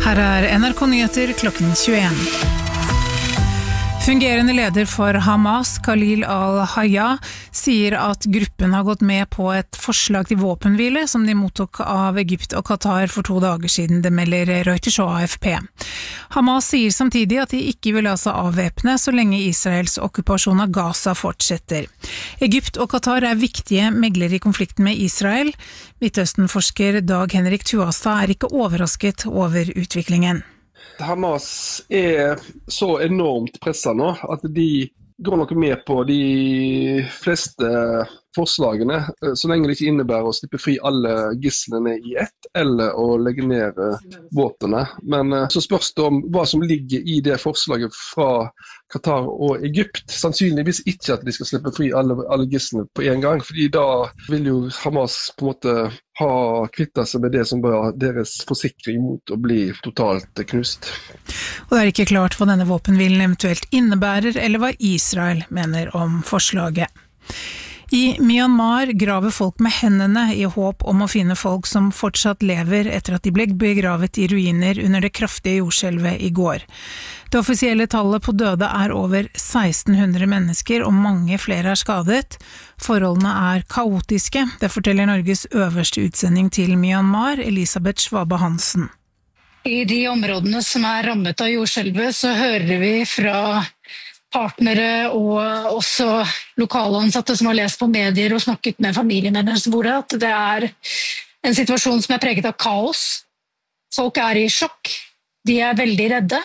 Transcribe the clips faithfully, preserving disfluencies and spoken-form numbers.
Her er N R K Nyheter klokken tjueen. Fungerende leder for Hamas, Khalil al-Hayya, sier at gruppen har gått med på et forslag til våpenhvile som de mottok av Egypt og Qatar for to dager siden, det melder Reuters og A F P. Hamas sier samtidig at de ikke vil la seg avvæpne så lenge Israels okkupasjon av Gaza fortsetter. Egypt og Qatar er viktige meglere i konflikten med Israel. Midtøsten-forsker Dag Henrik Tuastad er ikke overrasket over utviklingen. Hamas er så enormt presset nå at de går nok med på de fleste forslagene, så lenge det ikke innebærer å slippe fri alle gisslene i ett, eller å legge ned våpnene. Men så spørs det om hva som ligger i det forslaget fra Qatar og Egypt. Sannsynligvis ikke at de skal slippe fri alle, alle gisslene på en gang, fordi da vil jo Hamas på en måte ha kvittet seg med det som var deres forsikring mot å bli totalt knust. Og det er ikke klart hva denne våpenhvilen eventuelt innebærer, eller hva Israel mener om forslaget. I Myanmar graver folk med hendene i håp om å finne folk som fortsatt lever etter at de ble begravet i ruiner under det kraftige jordskjelvet i går. Det offisielle tallet på døde er over seksten hundre mennesker, og mange flere er skadet. Forholdene er kaotiske, det forteller Norges øverste utsending til Myanmar, Elisabeth Schwabe Hansen. I de områdene som er rammet av jordskjelvet, så hører vi fra partnere og også lokale ansatte som har lest på medier og snakket med familien deres hvor det, at det er en situasjon som er preget av kaos. Folk er i sjokk, de er veldig redde.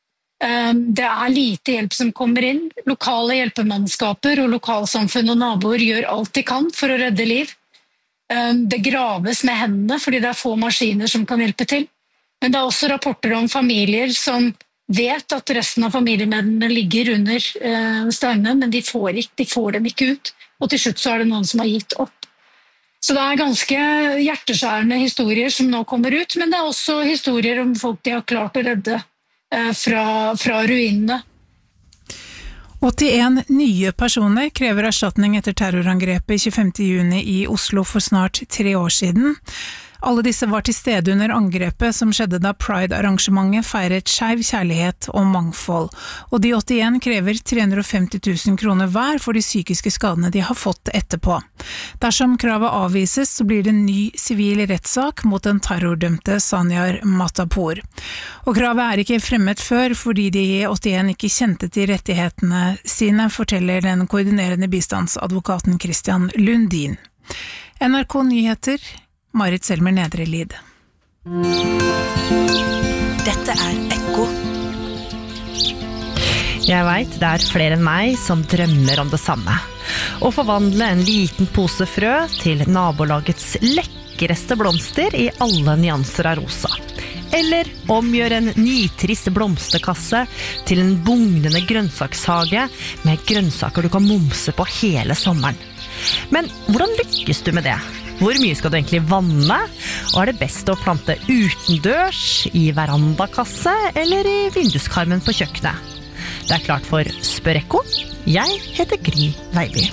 Det er lite hjelp som kommer inn. Lokale hjelpemannskaper og lokalsamfunn og naboer gjør alt de kan for å redde liv. Det graves med hendene fordi det er få maskiner som kan hjelpe til. Men det er også rapporter om familier som vet at resten av familiemedlemmene ligger under eh, steinene, men de får, ikke, de får dem ikke ut. Og til slutt så er det noen som har gitt opp. Så det er ganske hjerteskjærende historier som nå kommer ut, men det er også historier om folk de har klart å redde eh, fra, fra ruinene. åttien nye personer krever erstatning etter terrorangrepet tjuefemte juni i Oslo for snart tre år siden. Alle disse var til stede under angrepet som skjedde da Pride-arrangementet feiret skeiv kjærlighet og mangfold, og de åttien krever tre hundre og femti tusen kroner hver for de psykiske skadene de har fått etterpå. Dersom kravet avvises, så blir det en ny sivil rettssak mot den terrordømte Sanyar Matapour. Og kravet er ikke fremmet før fordi de åttien ikke kjente til rettighetene sine, forteller den koordinerende bistandsadvokaten Christian Lundin. N R K Nyheter, Marit Selmer Nedre Lid. Dette er Ekko. Jeg vet det er flere enn meg som drømmer om det samme. Å forvandle en liten pose frø til nabolagets lekreste blomster i alle nyanser av rosa. Eller omgjøre en nitrist blomsterkasse til en bugnende grønnsakshage med grønnsaker du kan momse på hele sommeren. Men hvordan lykkes du med det? Hvor mye skal du egentlig vanne? Og er det best å plante utendørs, i verandakasse eller i vinduskarmen på kjøkkenet? Det er klart for Spør Ekko. Jeg heter Gry Veiby.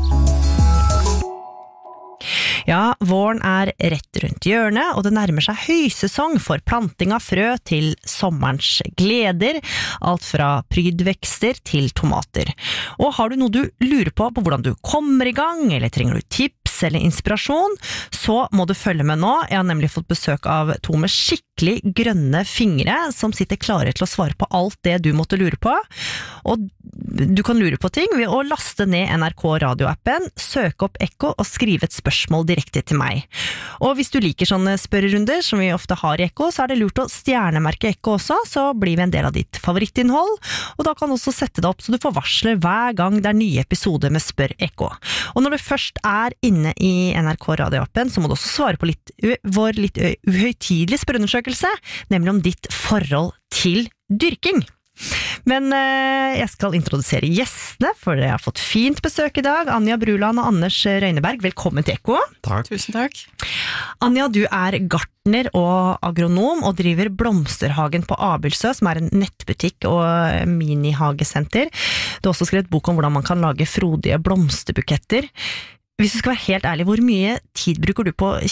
Ja, våren er rett rundt hjørnet, og det nærmer seg høysesong for planting av frø til sommerens gleder, alt fra prydvekster til tomater. Og har du noe du lurer på på hvordan du kommer i gang, eller trenger du tips eller inspirasjon, så må du følge med nå. Jeg har nemlig fått besøk av to med skikkelig grønne fingre, som sitter klare til å svare på alt det du måtte lure på. Og du kan lure på ting ved å laste ned N R K radioappen, søke opp Ekko og skrive et spørsmål direkte til meg. Og hvis du liker sånne spørrerunder som vi ofte har i Ekko, så er det lurt å stjernemerke Ekko også, så blir vi en del av ditt favorittinnhold, og da kan du også sette det opp så du får varsler hver gang det er nye episoder med Spør Ekko. Og når du først er inne i N R K radioappen, så må du også svare på litt, vår litt uhøytidelige spørreundersøkelse, nemlig om ditt forhold til dyrking. Men eh, jeg skal introdusere gjestene, for jeg har fått fint besøk i dag. Anja Bruland og Anders Røyneberg, velkommen til Ekko. Takk. Tusen takk. Anja, du er gartner og agronom og driver Blomsterhagen på Abelsø, som er en nettbutikk og minihagesenter. Du har også skrevet bok om hvordan man kan lage frodige blomsterbuketter. Hvis du skal være helt ærlig, hvor mye tid bruker du på å kikke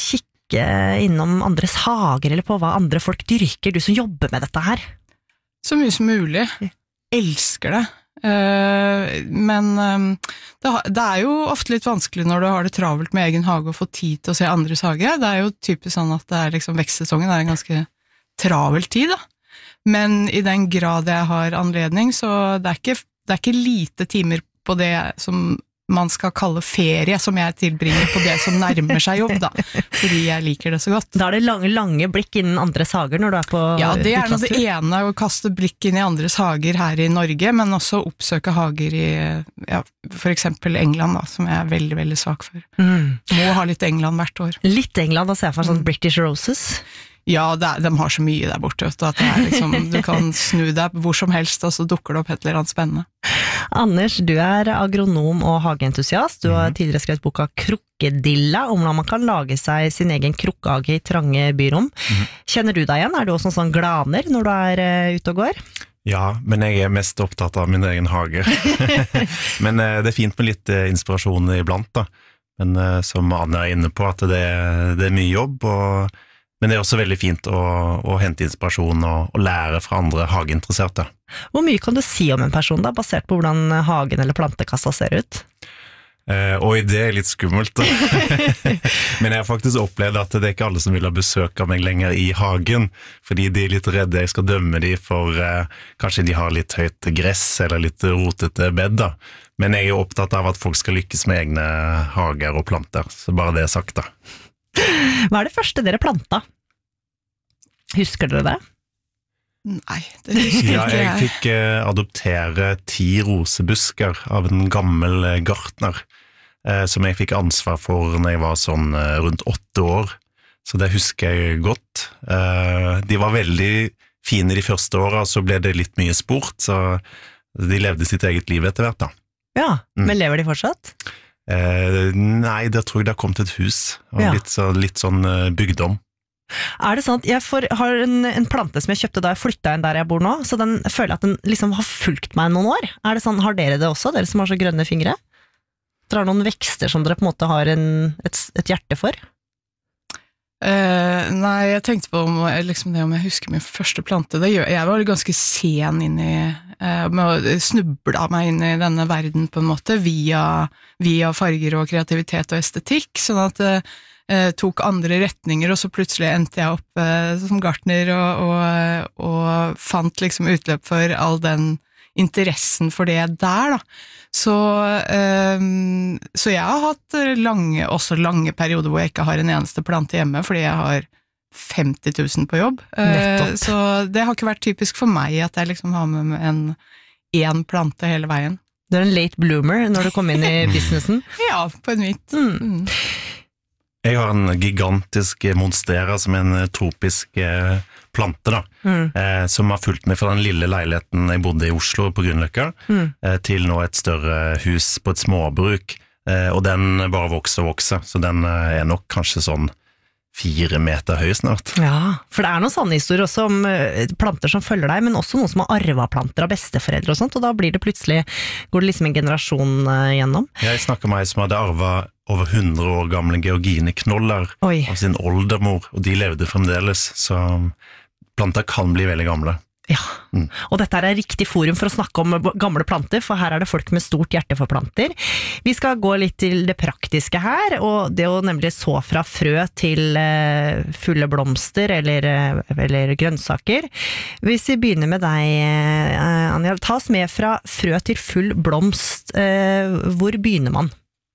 kikke innom andres hager, eller på hva andre folk dyrker, du som jobber med dette her? Så mye som mulig. Elsker det. Uh, men um, det, det er jo ofte litt vanskelig når du har det travelt med egen hage og få tid til å se andres hage. Det er jo typisk sånn at det er liksom vekstsesongen er en ganske travel tid da. Men i den grad jeg har anledning, så det er ikke, det er ikke lite timer på det som man skal kalle ferie, som jeg tilbringer på det som nærmer seg jobb, da, fordi jeg liker det så godt. Da er det lange, lange blikk innen andres hager når du er på Ja, det er noe det ene, å kaste blikk inn i andres hager her i Norge, men også oppsøke hager i, ja, for eksempel England, da, som jeg er veldig, veldig svak for. Mm. Må ha litt England hvert år. Litt England, da ser jeg for sånn mm. British Roses. Ja, det er, de har så mye der borte, vet du, at det er liksom, du kan snu deg hvor som helst, og så dukker det opp et eller annet spennende. Anders, du er agronom og hageentusiast. Du har tidligere skrevet boka Krukkedilla, om hvordan man kan lage seg sin egen krukkehage i trange byrom. Mm. Kjenner du deg igjen? Er du også en sånn glaner når du er uh, ute og går? Ja, men jeg er mest opptatt av min egen hage. Men uh, det er fint med litt uh, inspirasjon iblant, da. Men uh, som Anne er inne på, at det, det er mye jobb, og men det er også veldig fint å, å hente inspirasjon og, og lære fra andre hageinteresserte. Hvor mye kan du si om en person da, basert på hvordan hagen eller plantekassa ser ut? Eh, oi, det er litt skummelt da. Men jeg har faktisk opplevd at det er ikke alle som vil ha besøk av meg lenger i hagen, fordi de er litt redde jeg skal dømme de for eh, kanskje de har litt høyt gress eller litt rotete bed da. Men jeg er opptatt av at folk skal lykkes med egne hager og planter, så bare det er sagt da. Hva er det første dere planta? Husker dere det? Nei, det husker ja, ikke jeg. Jeg fikk eh, adoptere ti rosebusker av en gammel eh, gartner, eh, som jeg fikk ansvar for når jeg var sånn eh, rundt åtte år. Så det husker jeg godt. Eh, de var veldig fine de første årene, så ble det litt mye sport, så de levde sitt eget liv etter hvert da. Ja, mm. men lever de fortsatt? Eh, nei, det tror jeg det har kommet et hus, og ja. litt, så, litt sånn uh, bygdom. Er det sant? Jeg får, har en, en plante som jeg kjøpte da jeg flyttet inn der jeg bor nå, så den føler jeg at den liksom har fulgt meg noen år. Er det sånn, har dere det også, dere som har så grønne fingre? Dere har noen vekster som dere på en måte har en, et, et hjerte for? Uh, nei, jeg tenkte på om, liksom det, om jeg husker min første plante. Det gjør, jeg var ganske sen inn i, uh, med å snuble av meg inn i denne verden på en måte, via, via farger og kreativitet og estetikk, sånn at det uh, tok andre retninger, og så plutselig endte jeg opp uh, som gartner og, og, og fant liksom utløp for all den interessen for det der da. Så, um, så jeg har hatt lange, også lange perioder hvor jeg ikke har en eneste plante hjemme, fordi jeg har femti tusen på jobb. Uh, så det har ikke vært typisk for meg at jeg liksom har med meg en, en plante hele veien. Du er en late bloomer når du kom inn i businessen. Ja, på en mitt. Mm. Mm. Jeg har en gigantisk monstera som en tropisk eh, plante da, mm. eh, som har fulgt meg fra den lille leiligheten jeg bodde i Oslo på Grünerløkka, mm. eh, til nå et større hus på et småbruk, eh, og den bare vokser og vokser, så den eh, er nok kanskje sånn fire meter høy snart. Ja, for det er noen sånne historier også om uh, planter som følger deg, men også noen som har arvet planter av besteforeldre og sånt, og da blir det plutselig, går det liksom en generasjon uh, gjennom. Jeg snakker med meg som hadde arvet over hundre år gamle georgineknoller Oi. Av sin oldemor, og de levde fremdeles, så planter kan bli veldig gamle. Ja, mm. og dette er riktig forum for å snakke om gamle planter, for her er det folk med stort hjerte for planter. Vi skal gå litt til det praktiske her, og det å nemlig så fra frø til uh, fulle blomster eller, uh, eller grønnsaker. Hvis vi begynner med deg, uh, Anja, ta oss med fra frø til full blomst. Uh, hvor begynner man?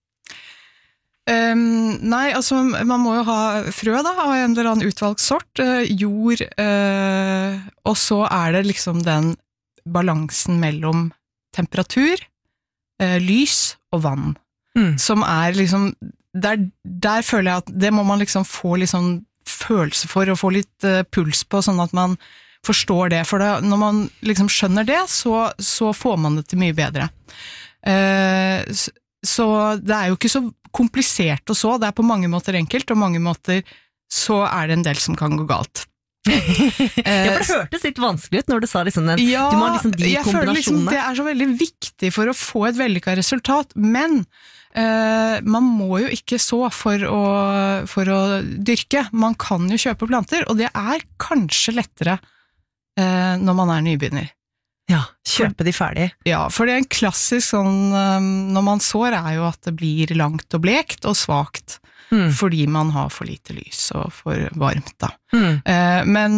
Um, nei, altså man må jo ha frø da, av en eller annen utvalgt sort, uh, jord, uh, og så er det liksom den balansen mellom temperatur, uh, lys og vann, mm. som er liksom, der, der føler jeg at det må man liksom få litt sånn følelse for, og få litt uh, puls på, sånn at man forstår det, for da, når man liksom skjønner det, så, så får man det til mye bedre. Uh, så, så det er jo ikke så komplisert og så, det er på mange måter enkelt, og mange måter så er det en del som kan gå galt. Ja, for det hørtes litt vanskelig ut når du sa liksom den, ja, du må ha liksom de jeg føler liksom kombinasjonene. Det er så veldig viktig for å få et vellykket resultat, men eh, man må jo ikke så for å, for å dyrke. Man kan jo kjøpe planter, og det er kanskje lettere eh, når man er nybegynner. Ja, kjøpe de ferdig. Ja, for det er en klassisk sånn, um, når man sår er jo at det blir langt og blekt og svagt, mm. fordi man har for lite lys og for varmt da. Mm. Uh, men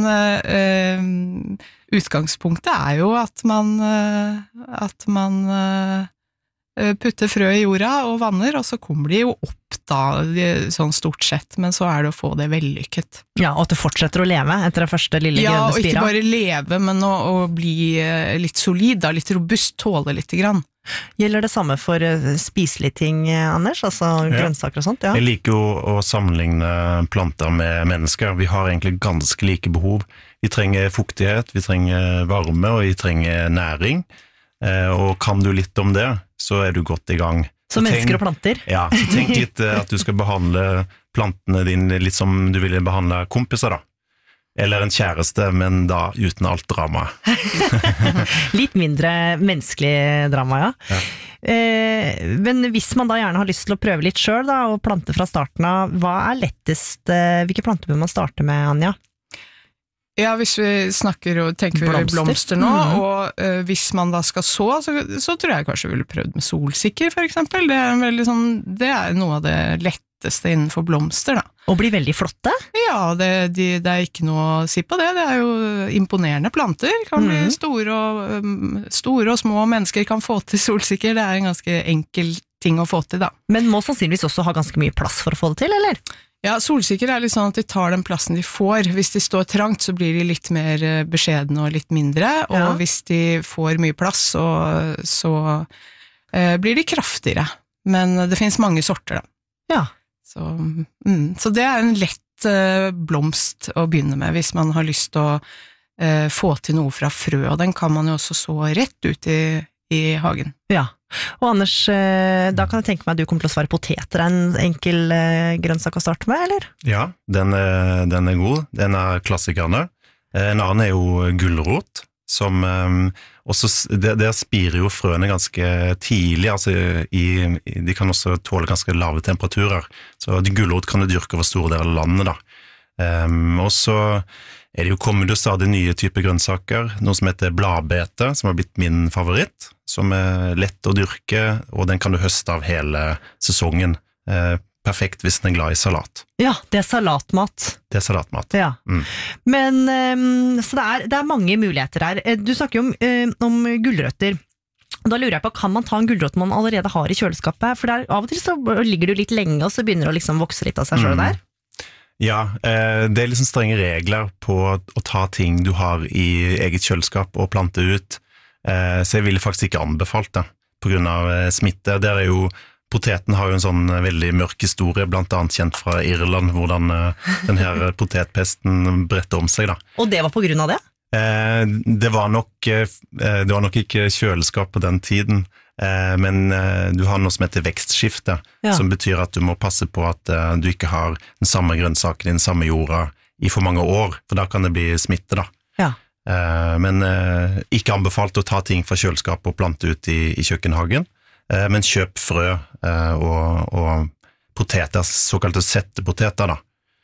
uh, utgangspunktet er jo at man, uh, at man uh, putter frø i jorda og vanner, og så kommer de jo opp da, sånn stort sett, men så er det å få det vellykket. Ja, og at det fortsetter å leve etter det første lille ja, grønne spira. Ja, og ikke bare leve, men å, å bli litt solid, da, litt robust, tåle litt grann. Gjelder det samme for spiselige ting, Anders? Altså grønnsaker og sånt? Ja. Jeg liker jo å sammenligne planter med mennesker. Vi har egentlig ganske like behov. Vi trenger fuktighet, vi trenger varme, og vi trenger næring. Og kan du litt om det, så er du godt i gang. Så mennesker og planter? Ja, så tenk litt at du skal behandle plantene dine litt som du ville behandle kompiser da. Eller en kjæreste, men da uten alt drama. Litt mindre menneskelig drama, ja. ja. Eh, men hvis man da gjerne har lyst til å prøve litt selv da, og plante fra starten av, hva er lettest, eh, hvilke planter bør man starte med, Anja? Ja, hvis vi snakker og tenker blomster, blomster nå, mm. og uh, hvis man da skal så, så, så tror jeg kanskje vi ville prøvd med solsikker, for eksempel. Det er, veldig sånn, det er noe av det letteste innenfor blomster, da. Og blir veldig flotte? Ja, det, de, det er ikke noe å si på det. Det er jo imponerende planter. Kan bli mm. store, og, um, store og små mennesker kan få til solsikker. Det er en ganske enkel ting å få til, da. Men må sannsynligvis også ha ganske mye plass for å få det til, eller? Ja, solsikker er litt sånn at de tar den plassen de får. Hvis de står trangt, så blir de litt mer beskjedne og litt mindre, og ja. Hvis de får mye plass, så, så eh, blir de kraftigere. Men det finnes mange sorter, da. Ja. Så, mm, så det er en lett eh, blomst å begynne med, hvis man har lyst til å eh, få til noe fra frø, og den kan man jo også så rett ut i, i hagen. Ja. Og Anders, da kan jeg tenke meg at du kommer til å svare poteter, en enkel grønnsak å starte med, eller? Ja, den er, den er god. Den er klassikerne. En annen er jo gulrot, som også, der, der spirer jo frøene ganske tidlig, altså i, de kan også tåle ganske lave temperaturer. Så gulrot kan du dyrke over store deler av landet, da. Um, og så er det jo kommet jo stadig nye typer grønnsaker, noe som heter bladbete, som har blitt min favoritt, som er lett å dyrke, og den kan du høste av hele sesongen. Eh, perfekt hvis den er glad i salat. Ja, det er salatmat. Det er salatmat. Ja. Mm. Men, um, så det er, det er mange muligheter her. Du snakker jo om, um, om gulrøtter. Da lurer jeg på, kan man ta en gulrot man allerede har i kjøleskapet? For der, av og til så ligger du litt lenge, og så begynner det å liksom vokse litt av seg selv mm. der. Ja, det er liksom strenge regler på å ta ting du har i eget kjøleskap og plante ut, så jeg ville faktisk ikke anbefalt det på grunn av smitte. Der er jo, poteten har jo en sånn veldig mørk historie, blant annet kjent fra Irland, hvordan den her potetpesten brettet om seg da. Og det var på grunn av det? Det var nok, det var nok ikke kjøleskap på den tiden, men du har noe som heter vekstskifte, ja. Som betyr at du må passe på at du ikke har den samme grønnsaken i den samme jorda i for mange år, for da kan det bli smitte da. Ja. Men ikke anbefalt å ta ting fra kjøleskap og plante ut i, i kjøkkenhagen, men kjøp frø og, og poteter, såkalte settepoteter da.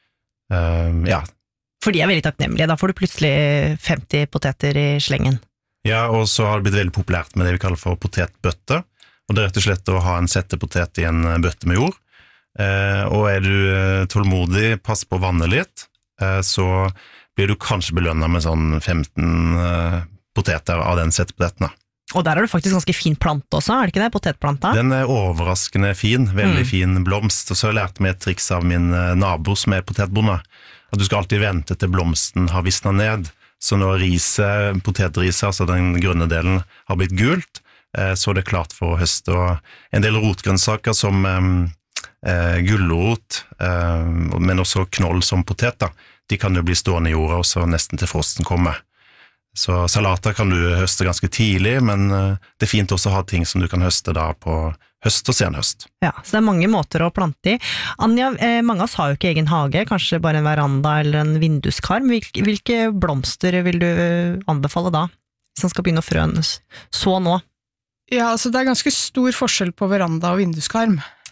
Ja. For de er veldig takknemlige, da får du plutselig femti poteter i slengen. Ja, og så har det blitt veldig populært med det vi kaller for potetbøtte, og det er rett og slett å ha en settepotet i en bøtte med jord, eh, og er du tålmodig, pass på å vanne litt, eh, så blir du kanskje belønnet med sånn femten eh, poteter av den settepoteten. Og der er det faktisk ganske fin plante også, er det ikke det, potetplanta? Den er overraskende fin, veldig mm. fin blomst, og så har jeg lært meg et triks av min nabo som er potetbonde, at du skal alltid vente til blomsten har visnet ned. Så når riset, potetriset, altså den grønne delen, har blitt gult, så er det klart for å høste. Og en del rotgrønnsaker som eh, gulrot, eh, men også knoll som potet, da, de kan jo bli stående i jorda også nesten til frosten kommer. Så salater kan du høste ganske tidlig, men det er fint også å ha ting som du kan høste da på høst og senhøst. Ja, så det er mange måter å plante i. Anja, eh, mange av oss har jo ikke egen hage, kanskje bare en veranda eller en vinduskarm. Hvilke, hvilke blomster vil du anbefale da, hvis man skal begynne å frø så nå? Ja, altså det er ganske stor forskjell på veranda og vinduskarm.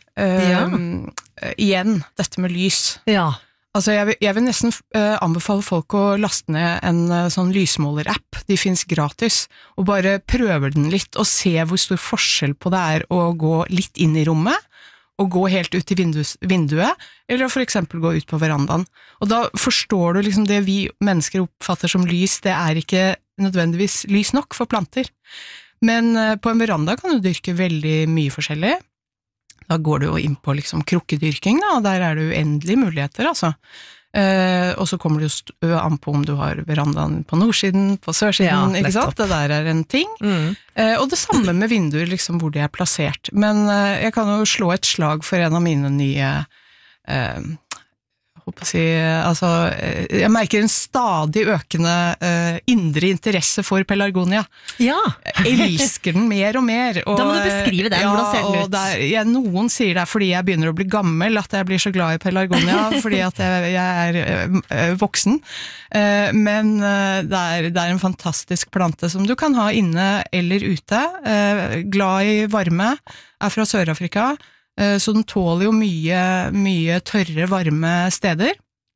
uh, Ja. igjen, dette med lys. Ja. Altså, jeg vil, jeg vil nesten uh, anbefale folk å laste ned en uh, sånn lysmåler-app. De finnes gratis. Og bare prøve den litt, og se hvor stor forskjell på det er å gå litt inn i rommet, og gå helt ut i vinduet, vinduet eller for eksempel gå ut på verandaen. Og da forstår du liksom det vi mennesker oppfatter som lys, det er ikke nødvendigvis lys nok for planter. Men uh, på en veranda kan du dyrke veldig mye forskjellig. Da går du jo inn på liksom krukkedyrking, da, og der er det uendelige muligheter, altså. Eh, og så kommer det jo an på om du har verandaen på nordsiden, på sørsiden, Ja, ikke sant? Det der er en ting. Mm. Eh, og det samme med vinduer, liksom, hvor de er plassert. Men eh, jeg kan jo slå et slag for en av mine nye eh, håper å si, altså, jeg merker en stadig økende uh, indre interesse for pelargonia. Ja. Jeg elsker den mer og mer. Og, da må du beskrive den, ja, hvordan ser den ut? Og der, jeg, noen sier det er fordi jeg begynner å bli gammel at jeg blir så glad i pelargonia, fordi at jeg, jeg er uh, voksen. Uh, men uh, det, er, det er en fantastisk plante som du kan ha inne eller ute. Uh, glad i varme, er fra Sør-Afrika. Så den tåler jo mye, mye tørre, varme steder.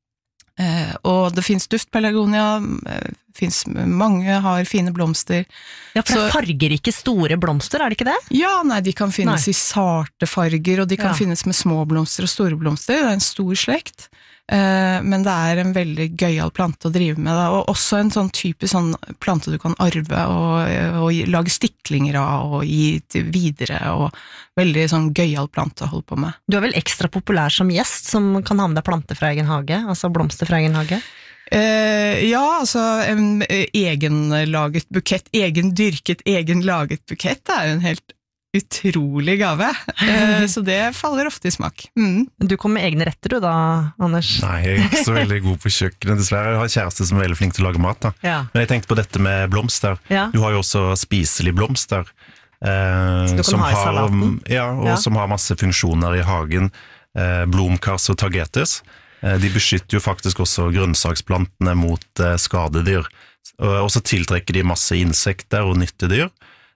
Eh, og det finnes duftpelargonia, eh, finnes, mange har fine blomster. Ja, for det Så- farger ikke store blomster, er det ikke det? Ja, nei, de kan finnes Nei. i sarte farger, og de kan Ja. finnes med små blomster og store blomster. Det er en stor slekt. Eh, men det er en veldig gøyal plante å drive med, da. Og også en sånn type sånn plante du kan arve og, og gi- lage stiklinger av og gi til videre, og veldig sånn gøyal plante å holde på med. Du er vel ekstra populær som gjest, som kan ha med deg planter fra egen hage, altså blomster fra egen hage? Eh, ja, altså en eh, egenlaget bukett, egen dyrket, egen laget bukett, det er jo en helt utrolig gave, eh, så det faller ofte i smak. Mm. Du kommer med egne retter du da, Anders? Nei, jeg er ikke så veldig god på kjøkkenet, dessverre. Jeg har kjæreste som er veldig flink til å lage mat, da. Ja. Men jeg tenkte på dette med blomster. Ja. Du har jo også spiselige blomster. Eh, Så du kan som ha i har, salaten? ja, og Ja. som har masse funksjoner i hagen. Eh, blomkars og tagetes. Eh, de beskytter jo faktisk også grønnsaksplantene mot eh, skadedyr. Og, og så tiltrekker de masse insekter og nyttedyr.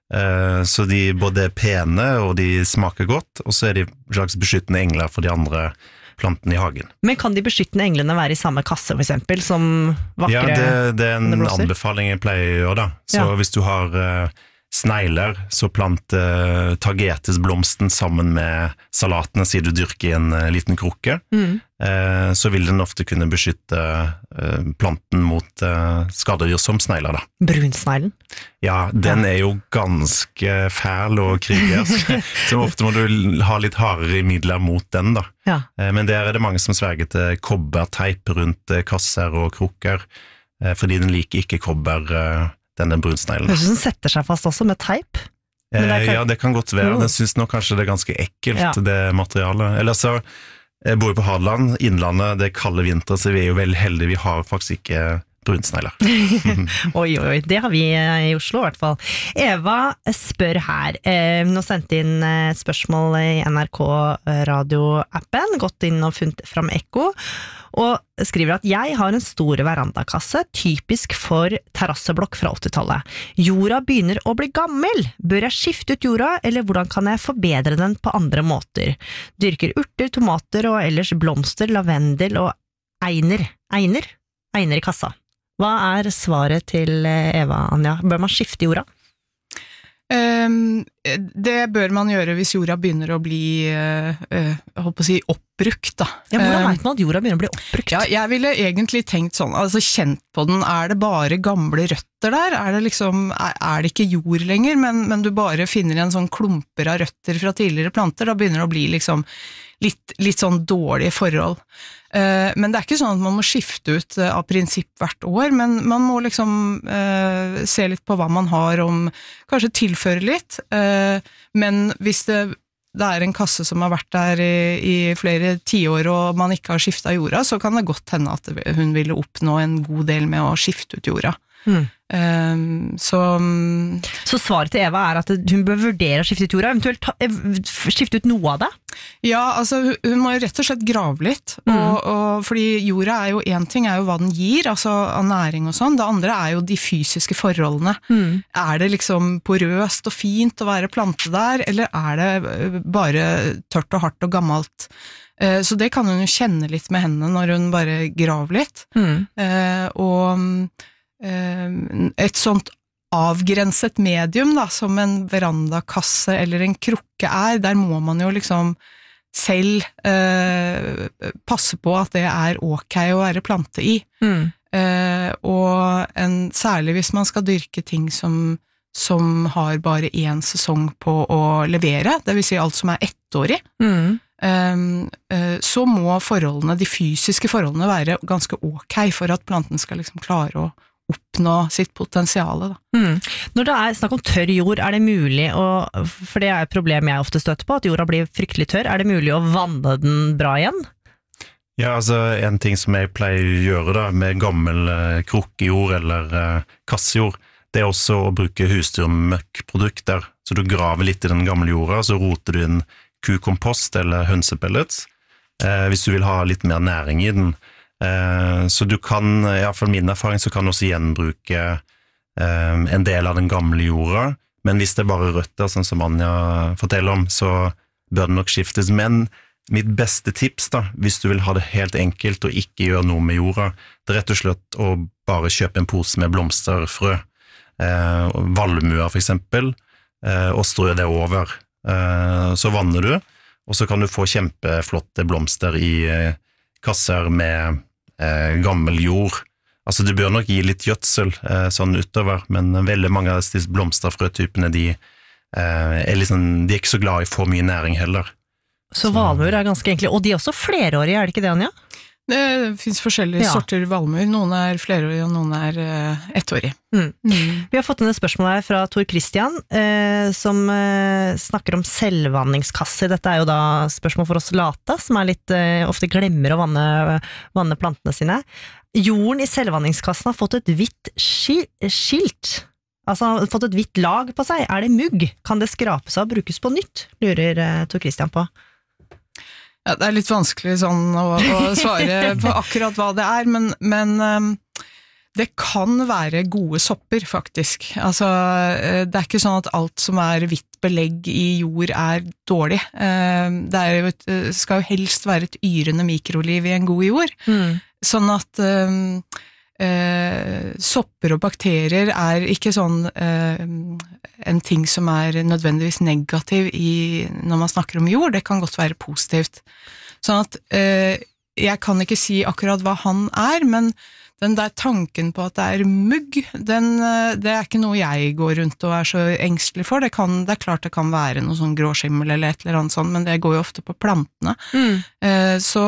Eh, så de både er pene og de smaker godt, og så er de slags beskyttende engler for de andre plantene i hagen. Men kan de beskyttende englene være i samme kasse, for eksempel, som vakre... Ja, det, det er en blomster? anbefaling jeg pleier å gjøre da. Så Ja. hvis du har eh, snegler, så plant uh, tagetesblomsten sammen med salatene, sier du dyrker i en eh, liten krukke. Mm. Eh, så vil den ofte kunne beskytte eh, planten mot eh, skadedyr som snegler da. Brunsneglen. Ja, den er jo ganske fæl og krigersk, så ofte må du ha litt hardere midler mot den da. Ja. Eh, Men der er det mange som sverger til kobberteip rundt eh, kasser og krukker, eh, fordi den liker ikke kobber, eh, denne brunsneglen. Høres ut som den setter seg fast også, med teip. Men det er Eh, kan- Ja, det kan godt være. Mm. Den synes nok kanskje det er ganske ekkelt, Ja. det materialet. Eller så, jeg bor jo på Hadeland, Innlandet, det er kalde vinter, så vi er jo veldig heldige, vi har faktisk ikke brunsnegler. Oi, oi, oi, det har vi i Oslo i hvert fall. Eva spør her, eh, nå sendte inn eh, spørsmål i N R K radioappen, gått inn og funnet fram Ekko, og skriver at jeg har en stor verandakasse, typisk for terrasseblokk fra åttitallet. Jorda begynner å bli gammel. Bør jeg skifte ut jorda, eller hvordan kan jeg forbedre den på andre måter? Dyrker urter, tomater og ellers blomster, lavendel og einer. Einer? Einer i kassa. Hva er svaret til Eva, Anja? Bør man skifte jorda? Um, det bør man gjøre hvis jorda begynner å bli uh, uh, jeg holdt på å si oppbrukt da. Ja, hvordan Um, vet man at jorda begynner å bli oppbrukt? Ja, jeg ville egentlig tenkt sånn, altså kjent på den, er det bare gamle røtter der? Er det liksom, er, er det ikke jord lenger, men, men du bare finner en sånn klumper av røtter fra tidligere planter, da begynner det å bli liksom litt, litt sånn dårlige forhold. Uh, men det er ikke sånn at man må skifte ut uh, av prinsipp hvert år, men man må liksom uh, se litt på hva man har om, kanskje tilføre litt, uh, men hvis det det er en kasse som har vært der i, i flere tiår og man ikke har skiftet jorda, så kan det godt hende at hun ville oppnå en god del med å skifte ut jorda. Mm. Um, så, så svaret til Eva er at hun bør vurdere å skifte ut jorda, eventuelt ta, skifte ut noe av det? Ja, altså hun må jo rett og slett grave litt, mm. og, og, fordi jorda er jo, en ting er jo hva den gir, altså av næring og sånn, det andre er jo de fysiske forholdene. Mm. Er det liksom porøst og fint å være plante der, eller er det bare tørt og hardt og gammelt? Uh, så det kan hun jo kjenne litt med hendene når hun bare graver litt. Mm. Uh, og et sånt avgrenset medium da, som en verandakasse eller en krukke er, der må man jo liksom selv eh, passe på at det er ok å være plante i. Mm. Eh, og en, særlig hvis man skal dyrke ting som, som har bare en sesong på å levere, det vil si alt som er ettårig, mm. eh, eh, så må forholdene, de fysiske forholdene være ganske ok for at planten skal liksom klare å oppnå sitt potensiale. Da. Mm. Når det er snakk om tørr jord, er det mulig å, for det er et problem jeg ofte støtter på, at jorda blir fryktelig tørr, er det mulig å vanne den bra igjen? Ja, altså en ting som jeg pleier å gjøre da, med gammel eh, krukkejord eller eh, kassejord, det er også å bruke husdyrmøkkprodukter. Så du graver litt i den gamle jorda, så roter du inn kukompost eller hønsepellets, eh, hvis du vil ha litt mer næring i den. Så du kan, i hvert fall min erfaring, så kan du også gjenbruke en del av den gamle jorda, men hvis det er bare røtter, sånn som Anja forteller om, så bør det nok skiftes. Men mitt beste tips da, hvis du vil ha det helt enkelt og ikke gjøre noe med jorda, det er rett og slett å bare kjøpe en pose med blomsterfrø, valmuer for eksempel, og strø det over. Så vanner du, og så kan du få kjempeflotte blomster i kasser med Eh, gammel jord. Altså du bør nok gi litt gjødsel eh, sånn utover, men veldig mange av disse blomsterfrøtypene, de, eh, er liksom, de er ikke så glad i for mye næring heller. Så, så. Valmuer er ganske enkle, og de er også flerårige, er det ikke det, Anja? Det finnes forskjellige ja. sorter valmuer, noen er flerårige og noen er uh, ettårige. Mm. Mm. Vi har fått en spørsmål her fra Tor Christian, eh, som eh, snakker om selvvanningskasser. Dette er jo da spørsmål for oss late, som er litt, eh, ofte glemmer å vanne, vanne plantene sine. Jorden i selvvanningskassen har fått et hvitt skilt, altså fått et hvitt lag på seg. Er det mugg? Kan det skrapes av og brukes på nytt? Lurer eh, Tor Christian på. Ja, det er litt vanskelig sånn å, å svare på akkurat hva det er, men, men um, det kan være gode sopper, faktisk. Altså, det er ikke sånn at alt som er hvitt belegg i jord er dårlig. Det er jo et, skal jo helst være et yrende mikroliv i en god jord, mm. sånn at um, Eh, sopper og bakterier er ikke sånn eh, en ting som er nødvendigvis negativ i, når man snakker om jord, det kan godt være positivt. Sånn at eh, jeg kan ikke si akkurat hva han er, men den der tanken på at det er mugg, den, det er ikke noe jeg går rundt og er så engstelig for. Det, kan, det er klart det kan være noe sånn gråskimmel eller et eller annet sånt, men det går jo ofte på plantene. Mm. Eh, så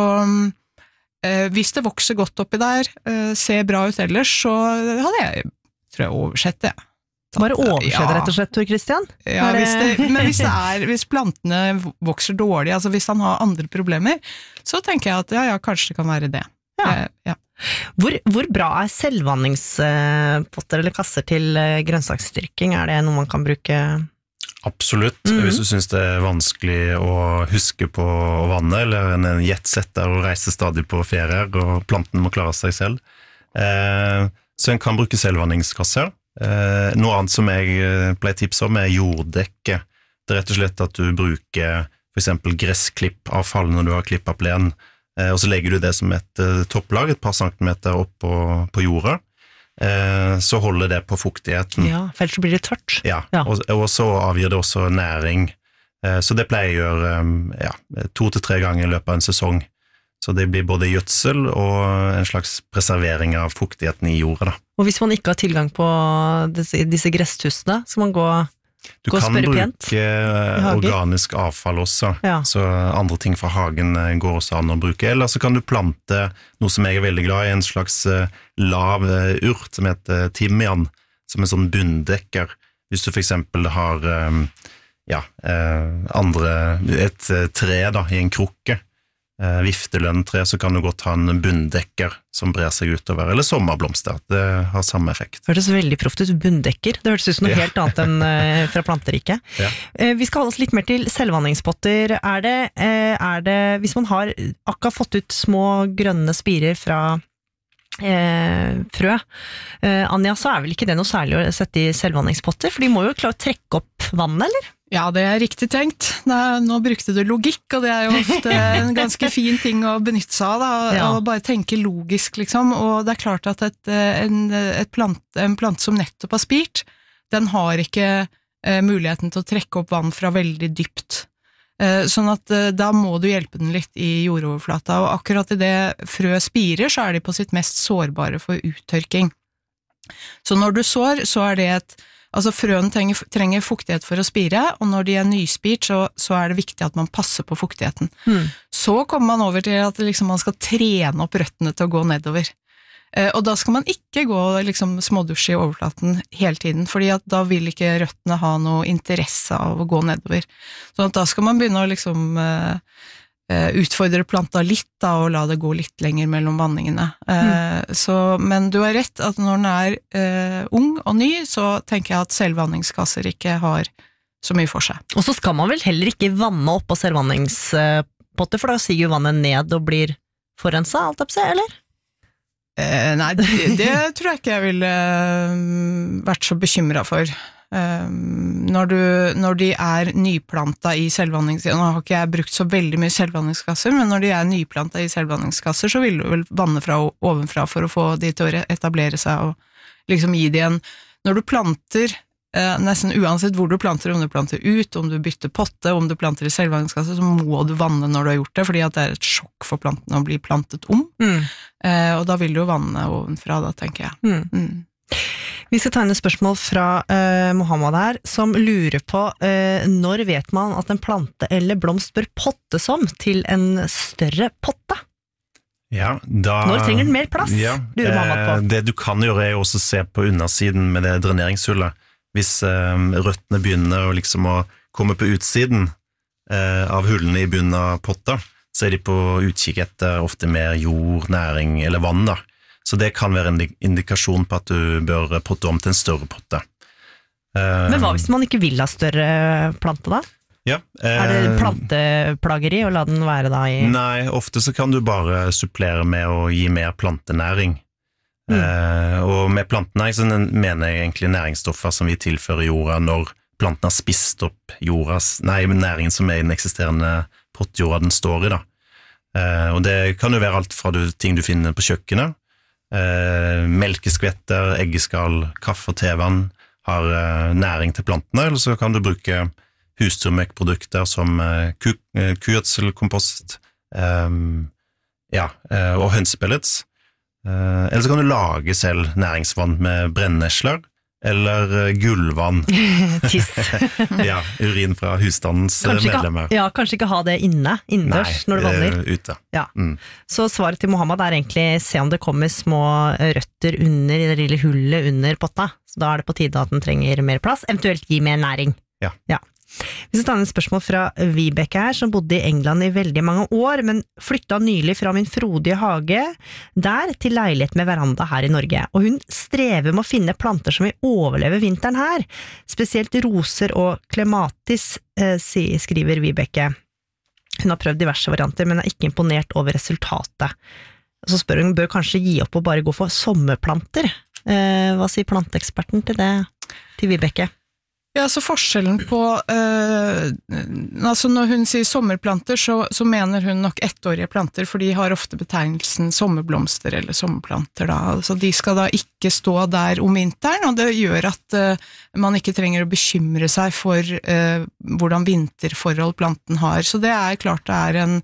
Eh, hvis det vokser godt oppi der, eh, ser bra ut ellers, så hadde jeg, tror jeg, oversett det. Bare oversett ja. rett og slett, Tor Christian? Ja, hvis det, men hvis, det er, hvis plantene vokser dårlig, altså hvis han har andre problemer, så tenker jeg at ja, ja, kanskje det kan være det. Ja. Eh, ja. Hvor, hvor bra er selvvanningspotter eller kasser til grønnsaksdyrking? Er det noe man kan bruke? Absolutt, mm-hmm. Hvis du synes det er vanskelig å huske på å vanne, eller en jetsetter og reise stadig på ferier, og planten må klare seg selv. Eh, så en kan bruke selvvanningskasser. Eh, noe annet som jeg pleier tips om er jorddekke. Det er rett og slett at du bruker for eksempel gressklippavfall når du har klippet plen, eh, og så legger du det som et eh, topplag, et par centimeter opp på, på jorda. Så holder det på fuktigheten. Ja, for ellers blir det tørt. Ja, ja. Og, og så avgir det også næring. Så det pleier jeg å gjøre ja, to til tre ganger i løpet av en sesong. Så det blir både gjødsel og en slags preservering av fuktigheten i jorda. Da. Og hvis man ikke har tilgang på disse, disse gresstussene, så man går Du kan bruke organisk avfall også, ja. Så andre ting fra hagen går også an å bruke. Eller så kan du plante noe som jeg er veldig glad i, en slags lav urt som heter timian, som en sånn bunndekker. Hvis du for eksempel har ja, andre, et tre da, i en krukke, eh, viftelønntre, så kan du godt ha en bunndekker som brer seg utover, eller sommerblomster, det har samme effekt. Det hørtes veldig proft ut, bunndekker. Det hørtes ut som noe Ja. helt annet enn eh, fra planteriket. Ja. Eh, vi skal holde oss litt mer til selvvanningspotter. Er det, eh, er det, hvis man har akkurat fått ut små grønne spirer fra eh, frø, eh, Anja, så er vel ikke det noe særlig å sette i selvvanningspotter, for de må jo klare å trekke opp vannet, eller? Ja, det er riktig tenkt. Nei, nå brukte du logikk, og det er jo ofte en ganske fin ting å benytte seg av, da, Ja. og bare tenke logisk, liksom. Og det er klart at et, en, et plant, en plante som nettopp har spirt, den har ikke eh, muligheten til å trekke opp vann fra veldig dypt. Eh, sånn at eh, da må du hjelpe den litt i jordoverflata, og akkurat i det frø spirer, så er de på sitt mest sårbare for uttørking. Så når du sår, så er det et Altså frøen trenger, trenger fuktighet for å spire, og når de er nyspirt, så, så er det viktig at man passer på fuktigheten. Mm. Så kommer man over til at liksom, man skal trene opp røttene til å gå nedover. Eh, og da skal man ikke gå liksom, smådusje i overflaten hele tiden, fordi at da vil ikke røttene ha noe interesse av å gå nedover. Så da skal man begynne å liksom... Eh, utfordre planta litt da, og la det gå litt lenger mellom vanningene. Mm. Så, men du har rett at når den er eh, ung og ny, så tenker jeg at selvvanningskasser ikke har så mye for seg. Og så skal man vel heller ikke vanne opp på selvvanningspotter, for da siger jo vannet ned og blir forensa, alt opp seg, eller? Eh, nei, det, det tror jeg ikke jeg ville eh, vært så bekymret for. Um, når, du, når de er nyplanta i selvvanningskasser, nå har ikke jeg brukt så veldig mye selvvanningskasser, men når de er nyplanta i selvvanningskasser, så vil du vel vanne fra ovenfra for å få de til å etablere seg og liksom gi de en, når du planter eh, nesten uansett hvor du planter, om du planter ut, om du bytter potte, om du planter i selvvanningskasser, så må du vanne når du har gjort det, fordi at det er et sjokk for plantene å bli plantet om, mm. eh, og da vil du vanne ovenfra da, tenker jeg. Mm. Mm. Vi skal ta inn et spørsmål fra uh, Mohammed her, som lurer på uh, når vet man at en plante eller blomst bør pottes om til en større potte? Ja, da, når trenger den mer plass? Ja, lurer Mohammed på. Eh, det du kan gjøre er også å se på undersiden med det dreneringshullet. Hvis eh, røttene begynner å, liksom, å komme på utsiden eh, av hullene i bunnen av potter, så er de på utkikk etter ofte mer jord, næring eller vann da. Så det kan være en indikasjon på at du bør potte om til en større potte. Men hva hvis man ikke vil ha større plante da? Ja, eh, er det planteplageri å la den være da i... Nei, ofte så kan du bare supplere med å gi mer plantenæring. Mm. Eh, og med plantenæring så mener jeg egentlig næringsstoffer som vi tilfører jorda når planten har spist opp jordas, nei, næringen som er i den eksisterende pottjorda den står i da. Eh, og det kan jo være alt fra du, ting du finner på kjøkkenet, Eh, melkeskvetter, eggeskall, kaffe og tevann har eh, næring til plantene, eller så kan du bruke husdyrmøkkprodukter som eh, ku, eh, kugjødselkompost eh, ja, eh, og hønsepellets. Eh, eller så kan du lage selv næringsvann med brennesler eller uh, gullvann. Tiss. Ja, urin fra husstandens kanskje medlemmer. Ikke, ja, kanskje ikke ha det inne, innendørs, når du vanner. Nei, ute. Ja. Mm. Så svaret til Mohammed er egentlig se om det kommer små røtter under i det lille hullet under potta. Så da er det på tide at den trenger mer plass, eventuelt gi mer næring. Ja. Ja. Vi skal ta en spørsmål fra Vibeke her, som bodde i England i veldig mange år, men flytta nylig fra min frodige hage der til leilighet med veranda her i Norge. Og hun strever med å finne planter som vil overleve vinteren her, spesielt roser og klematis, eh, skriver Vibeke. Hun har prøvd diverse varianter, men er ikke imponert over resultatet. Så spør hun, bør kanskje gi opp og bare gå for sommerplanter. Eh, hva sier planteeksperten til det, til Vibeke? Ja, så forskjellen på, øh, altså når hun sier sommerplanter, så, så mener hun nok ettårige planter, for de har ofte betegnelsen sommerblomster eller sommerplanter da, altså de skal da ikke stå der om vinteren, og det gjør at øh, man ikke trenger å bekymre seg for øh, hvordan vinterforhold planten har, så det er klart det er en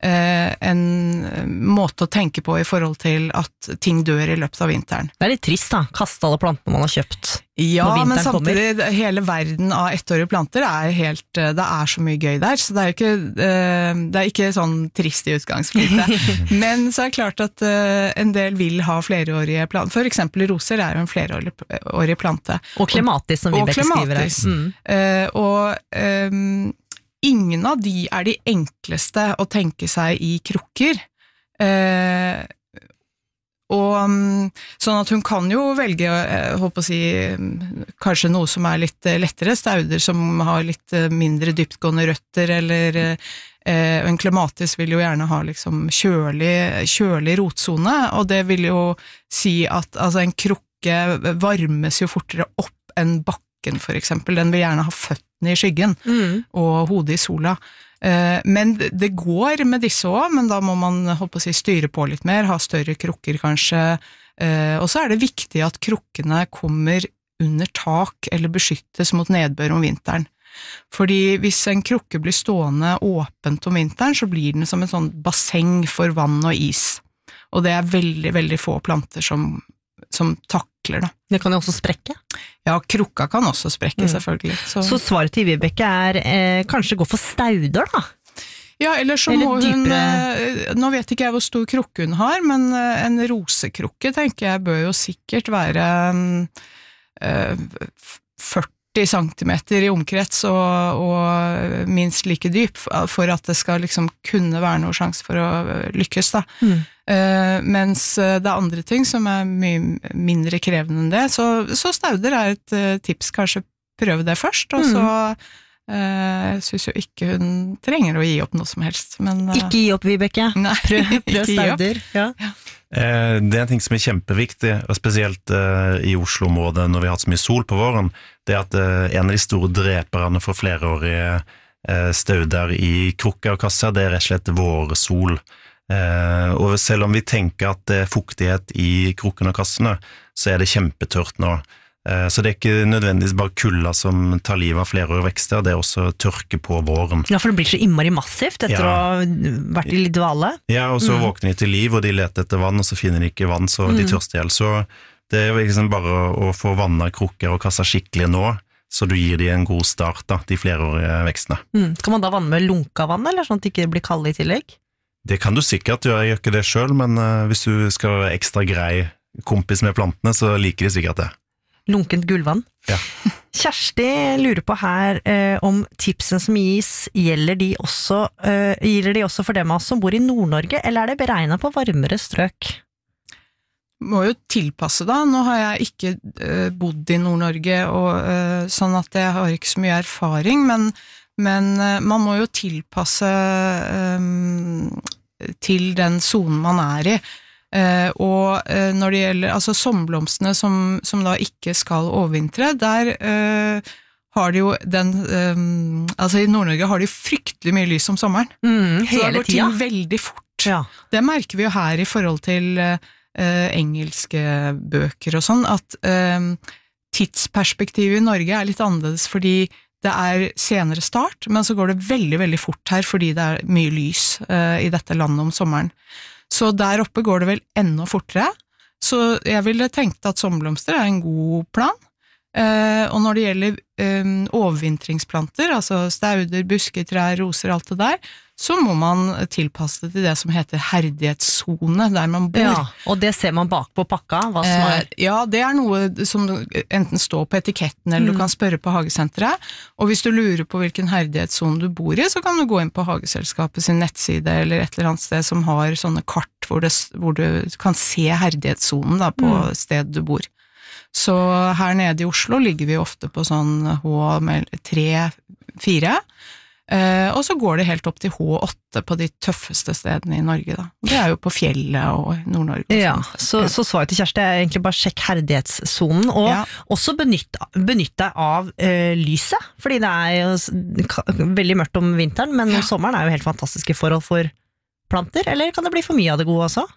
en måte å tenke på i forhold til at ting dør i løpet av vinteren. Det er litt trist da, kaste alle plantene man har kjøpt ja, når vinteren men samtidig, kommer. Hele verden av ettårige planter er helt, det er så mye gøy der, så det er jo ikke, det er ikke sånn trist i utgangspunktet. Men så er det klart at en del vil ha flereårige planter, for eksempel roser er jo en flereårig plante. Og klematis som Vibeke skriver her. Mm. Og um, ingen av de er de enkleste å tenke seg i krukker. Eh, og sånn at hun kan jo velge, jeg håper å si, kanskje noe som er litt lettere, stauder som har litt mindre dyptgående røtter, eller eh, en klematis vil jo gjerne ha liksom kjølig, kjølig rotzone, og det vil jo si at altså, en krukke varmes jo fortere opp enn bakken for eksempel, den vil gjerne ha føttene i skyggen, mm. og hodet i sola. Men det går med disse også, men da må man håper å si, styre på litt mer, ha større krukker kanskje, og så er det viktig at krukkene kommer under tak eller beskyttes mot nedbør om vinteren. Fordi hvis en krukke blir stående åpent om vinteren, så blir den som en sånn basseng for vann og is, og det er veldig, veldig få planter som, som takler det. Det kan jo også sprekke? Ja, krukka kan også sprekke, mm. selvfølgelig. Så. Så svaret til Vibeke er eh, kanskje gå for stauder, da? Ja, eller så eller må hun, dypere... nå vet ikke jeg hvor stor krukke hun har, men en rosekrukke, tenker jeg, bør jo sikkert være eh, førti centimeter i omkrets og, og minst like dyp, for at det skal liksom kunne være noe sjans for å lykkes, da. Mm. Uh, mens det er andre ting som er mye mindre krevende enn det, så, så stauder er et uh, tips, kanskje prøve det først, og mm. så uh, synes jo ikke hun trenger å gi opp noe som helst. Men, uh, ikke gi opp, Vibeke. Nei, prøv, prøv stauder. Ja. Ja. Uh, det er en ting som er kjempeviktig, og spesielt uh, i Oslo-området når vi har hatt så mye sol på våren, det er at uh, en av de store dreperne for flereårige uh, stauder i krukker og kasser, det er rett og slett vårsol. Eh, og selv om vi tenker at det er fuktighet i krukken og kassene, så er det kjempetørt nå. Eh, så det er ikke nødvendigvis bare kulda som tar livet av flere år vekster, det er også tørke på våren. Ja, for det blir så innmari massivt etter ja. Å ha vært i litt dvale. Ja, og så mm. våkner de til liv, og de leter etter vann, og så finner de ikke vann, så mm. de tørster ihjel. Så det er liksom bare å få vannet krukker og kasser skikkelig nå, så du gir de en god start, da, de flereårige vekstene. Mm. Kan man da vanne med lunka vann, eller sånn at det ikke blir kalde i tillegg? Det kan du sikkert gjøre, jeg gjør ikke det selv, men uh, hvis du skal være ekstra grei kompis med plantene, så liker de sikkert det. Lunkent gullvann. Ja. Kjersti lurer på her eh, om tipsene som gis, gjelder de, også, eh, gjelder de også for dem av oss som bor i Nord-Norge, eller er det beregnet på varmere strøk? Må jo tilpasse da, nå har jeg ikke uh, bodd i Nord-Norge, og, uh, sånn at jeg har ikke så mye erfaring, men Men man må jo tilpasse um, til den zonen man er i. Uh, og uh, når det gjelder altså sommerblomstene som, som da ikke skal overvintre, der uh, har de jo den um, altså i Nord-Norge har de fryktelig mye lys om sommeren. Mm, så da går ting veldig fort. Ja. Det merker vi jo her i forhold til uh, engelske bøker og sånn, at uh, tidsperspektivet i Norge er litt annerledes, fordi det er senere start, men så går det veldig, veldig fort her, fordi det er mye lys uh, i dette landet om sommeren. Så der oppe går det vel enda fortere, så jeg ville tenkt at sommerblomster er en god plan. Uh, og når det gjelder um, overvintringsplanter, altså stauder, busker, trær, roser, alt det der, så må man tilpasse det til det som heter herdighetszone, der man bor. Ja, og det ser man bak på pakka, hva som er... Eh, ja, det er noe som enten står på etiketten, eller mm. du kan spørre på hagesenteret, og hvis du lurer på hvilken herdighetszone du bor i, så kan du gå inn på Hageselskapet sin nettside, eller et eller annet sted som har sånne kart hvor, det, hvor du kan se herdighetszonen da, på mm. stedet du bor. Så her nede i Oslo ligger vi ofte på sånn H tre fire, Uh, og så går det helt opp til H åtte på de tøffeste stedene i Norge da. Det er jo på fjellet og Nord-Norge. Ja, så, så svaret til Kjersti er egentlig bare sjekk herdighetszonen, og ja. Også benytt, benytt deg av uh, lyset, fordi det er jo veldig mørkt om vinteren, men ja. Sommeren er jo helt fantastiske forhold for planter, eller kan det bli for mye av det gode også?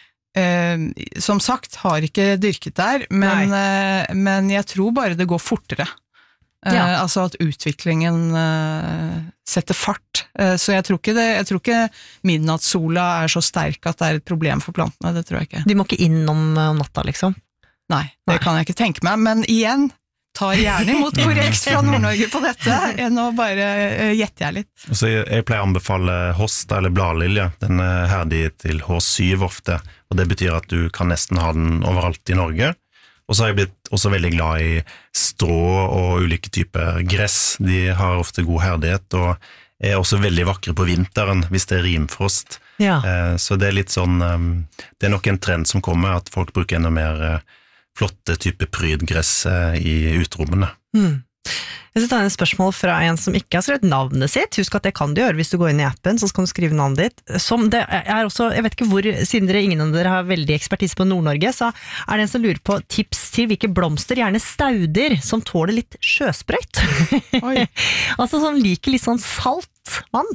Uh, som sagt, har ikke dyrket der, men, uh, men jeg tror bare det går fortere. Ja. Uh, altså at utviklingen uh, setter fart. Uh, så jeg tror ikke det, jeg tror ikke midnattssola er så sterk at det er et problem for plantene, det tror jeg ikke. De må ikke inn om, om natta, liksom? Nei, det Nei. Kan jeg ikke tenke meg, men igjen, tar gjerne imot korreks fra Nord-Norge på dette, enn å bare uh, gjette jeg litt. Så jeg, jeg pleier å anbefale hosta eller bladlilje, den er herdig til H syv ofte, og det betyr at du kan nesten ha den overalt i Norge. Og så har jeg blitt også veldig glad i strå og ulike typer gress. De har ofte god herdighet, og er også veldig vakre på vinteren, hvis det er rimfrost. Ja. Eh, så det er litt sånn, um, det er nok en trend som kommer, at folk bruker enda mer uh, flotte type prydgress uh, i uterommene. Mm. Jeg skal ta en spørsmål fra en som ikke har skrevet navnet sitt. Husk at det kan du gjøre hvis du går inn i appen, så kan du skrive navnet ditt. Som det er også, jeg vet ikke hvor, siden dere ingen av dere har veldig ekspertise på Nord-Norge, så er det en som lurer på tips til hvilke blomster, gjerne stauder, som tåler litt sjøsprøyt. Altså som liker litt sånn salt vann.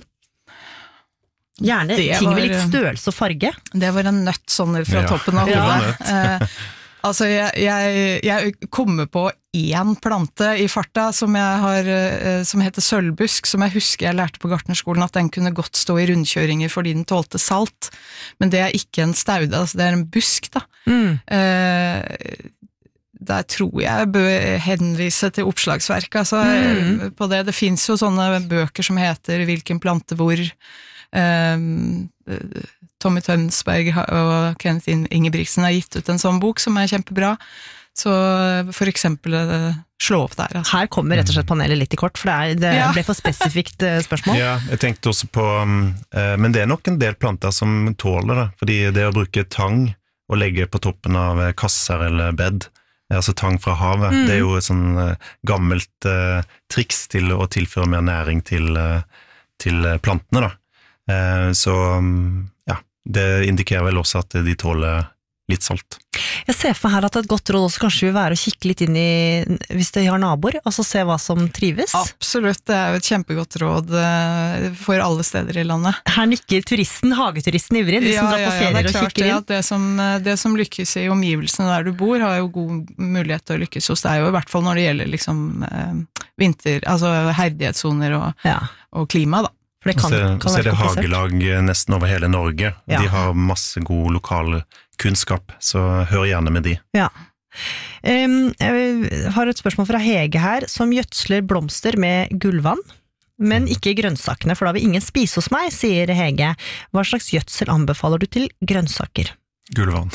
Gjerne Det ting var- med litt størrelse og farge. Det var en nøtt sånn fra Ja, toppen av det var hodet. Eh, altså, jeg, jeg, jeg kommer på én plante i farta som, jeg har, eh, som heter sølvbusk, som jeg husker jeg lærte på gartnerskolen at den kunne godt stå i rundkjøringer fordi den tålte salt. Men det er ikke en staude, altså det er en busk da. Mm. Eh, der tror jeg jeg bør henvise til oppslagsverk altså, Mm. på det. Det finnes jo sånne bøker som heter Hvilken plante hvor. Um, Tommy Tønsberg og Kenneth Ingebrigtsen har gitt ut en sånn bok som er kjempebra, så for eksempel uh, slå opp der altså. Her kommer rett og slett panelet litt i kort, for det, er, det Ja. ble for spesifikt eh, spørsmål. Ja, jeg tenkte også på, um, eh, men det er nok en del planter som tåler det, fordi det å bruke tang og legge på toppen av eh, kasser eller bed, eh, altså tang fra havet, Mm. det er jo et sånn eh, gammelt eh, triks til å tilføre mer næring til, eh, til eh, plantene da. Eh, så um, ja, det indikerer vel også at de tåler litt salt. Jeg ser for meg her at et godt råd også kanskje vil være å kikke litt inn i, hvis de har naboer, og så se hva som trives. Absolutt, det er jo et kjempegodt råd uh, for alle steder i landet. Her nikker turisten, hageturisten ivrig, de som drar på ferier det er og klart kikker det, inn. at det som, det som lykkes i omgivelsene der du bor, har jo god mulighet til å lykkes hos deg, og i hvert fall når det gjelder liksom uh, vinter, altså herdighetssoner og, Ja, og klima da. for det kan, så, kan så er være det komplisert. hagelag nesten over hele Norge. Ja. De har masse god lokal kunnskap, så hør gjerne med de. Ja. Um, jeg har et spørsmål fra Hege her, som gjødsler blomster med gullvann, men ikke grønnsakene, for da vil ingen spise hos meg, sier Hege. Hva slags gjødsel anbefaler du til grønnsaker? Gullvann.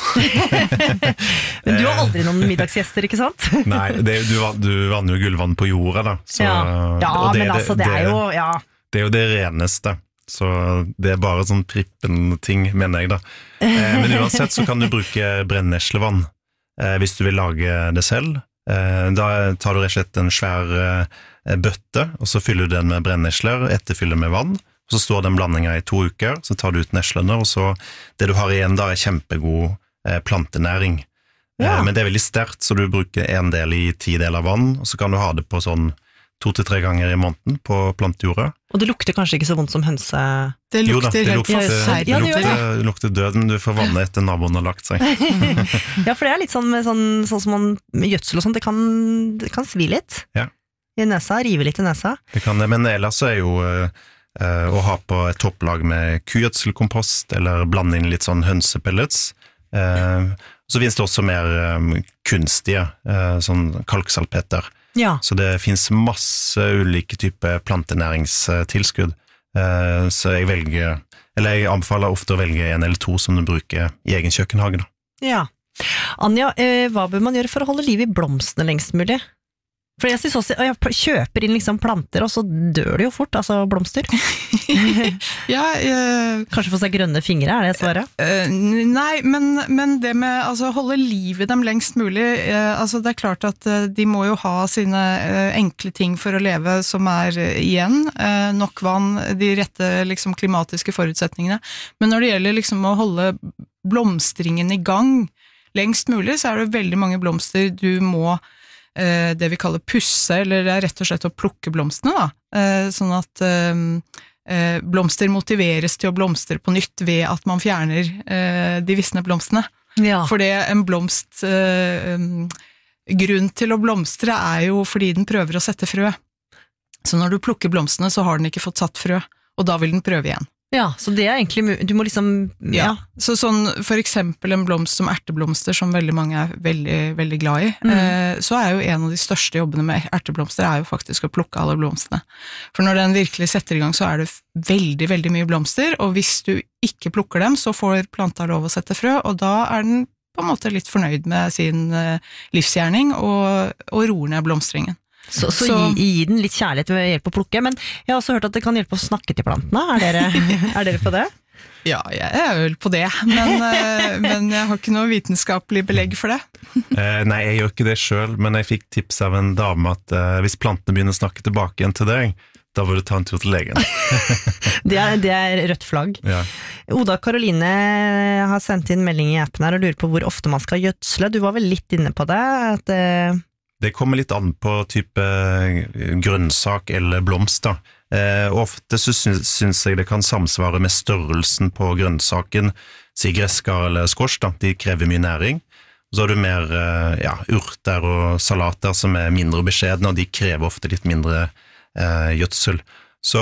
Men du har aldri noen middagsgjester, ikke sant? Nei, det, du, du vanner jo gullvann på jorda da. Så, ja, ja og men altså, det er jo, ja. Det er jo det reneste, så det er bare sånn prippen-ting, mener jeg da. Eh, men uansett så kan du bruke brenneslevann eh, hvis du vil lage det selv. Eh, da tar du rett og slett en svær eh, bøtte, og så fyller du den med brennesler, etterfyller med vann, og så står den blandingen i to uker, så tar du ut neslene, og så det du har igjen da er kjempegod eh, plantenæring. Ja. Eh, men det er veldig sterkt, så du bruker en del i ti deler vann, og så kan du ha det på sånn to til tre ganger i måneden på plantejorda. Og det lukter kanskje ikke så vondt som hønse... Det Jo da, lukter det helt lukter, det forferdelig. Ja, det gjør lukter, det lukter døden, du får vannet etter naboen har lagt seg. Ja, for det er litt sånn, med sånn, sånn som man, med gjødsel og sånt, det kan, det kan svi litt Ja. i nesa, rive litt i nesa. Det kan det, men ellers er jo eh, å ha på et topplag med kugjødselkompost, eller blande inn litt sånn hønsepellets. Eh, så finnes det også mer eh, kunstige, eh, sånn kalksalpeter. Ja, Så det finnes masse ulike typer plantenæringstilskudd. Eh, så jeg velger, eller jeg anbefaler ofte å velge en eller to som du bruker i egen kjøkkenhage da. ja. Anja, eh, hva bør man gjøre for å holde liv i blomstene lengst mulig? For jeg synes også, jeg kjøper inn liksom planter, og så dør det jo fort, altså blomster. Ja, eh, Kanskje få seg grønne fingre, er det svaret? Eh, Nei, men, men det med altså, holde liv i dem lengst mulig, eh, altså, det er klart at eh, de må jo ha sine eh, enkle ting for å leve som er eh, igjen, eh, nok vann, de rette liksom, klimatiske forutsetningene, men når det gjelder liksom, å holde blomstringen i gang lengst mulig, så er det veldig mange blomster du må eh, det vi kaller pusse, eller det er rett og slett å plukke blomstene da, eh, sånn at eh, Eh, blomster motiveres til å blomstre på nytt ved at man fjerner eh, de visne blomstene. Ja. For det en blomst eh, um, grunn til å blomstre er jo fordi den prøver å sette frø. Så når du plukker blomstene så har den ikke fått satt frø, og da vil den prøve igjen. Ja, så det er egentlig, mu- du må liksom, ja, Ja. Så sånn for eksempel en blomst som erteblomster som veldig mange er veldig, veldig glad i, Mm. eh, så er jo en av de største jobbene med erteblomster er jo faktisk å plukke alle blomstene. For når den virkelig setter i gang så er det f- veldig, veldig mye blomster, og hvis du ikke plukker dem så får planta lov å sette frø, og da er den på en måte litt fornøyd med sin eh, livsgjerning og, og roer ned blomstringen. Så, så, Så- gi, gi den litt kjærlighet ved hjelp å plukke, men jeg har også hørt at det kan hjelpe å snakke til plantene. Er dere, er dere på det? Ja, jeg er vel på det, men, eh, men jeg har ikke noe vitenskapelig belegg for det. Eh, nei, jeg gjør ikke det selv, men jeg fikk tips av en dame at eh, hvis plantene begynner å snakke tilbake igjen til deg, da vil du ta en tur til legen. Det er, det er rødt flagg. Ja. Oda Karoline har sendt inn melding i appen her og lurer på hvor ofte man skal gjødsle. Du var vel litt inne på det? At, eh, Det kommer litt an på type grønnsak eller blomst da. Eh, ofte så syns, syns jeg det kan samsvare med størrelsen på grønnsaken, si gresskar eller squash da, de krever mye næring. Så har du mer eh, ja, urter og salater som er mindre beskjedne, og de krever ofte litt mindre eh, gjødsel. Så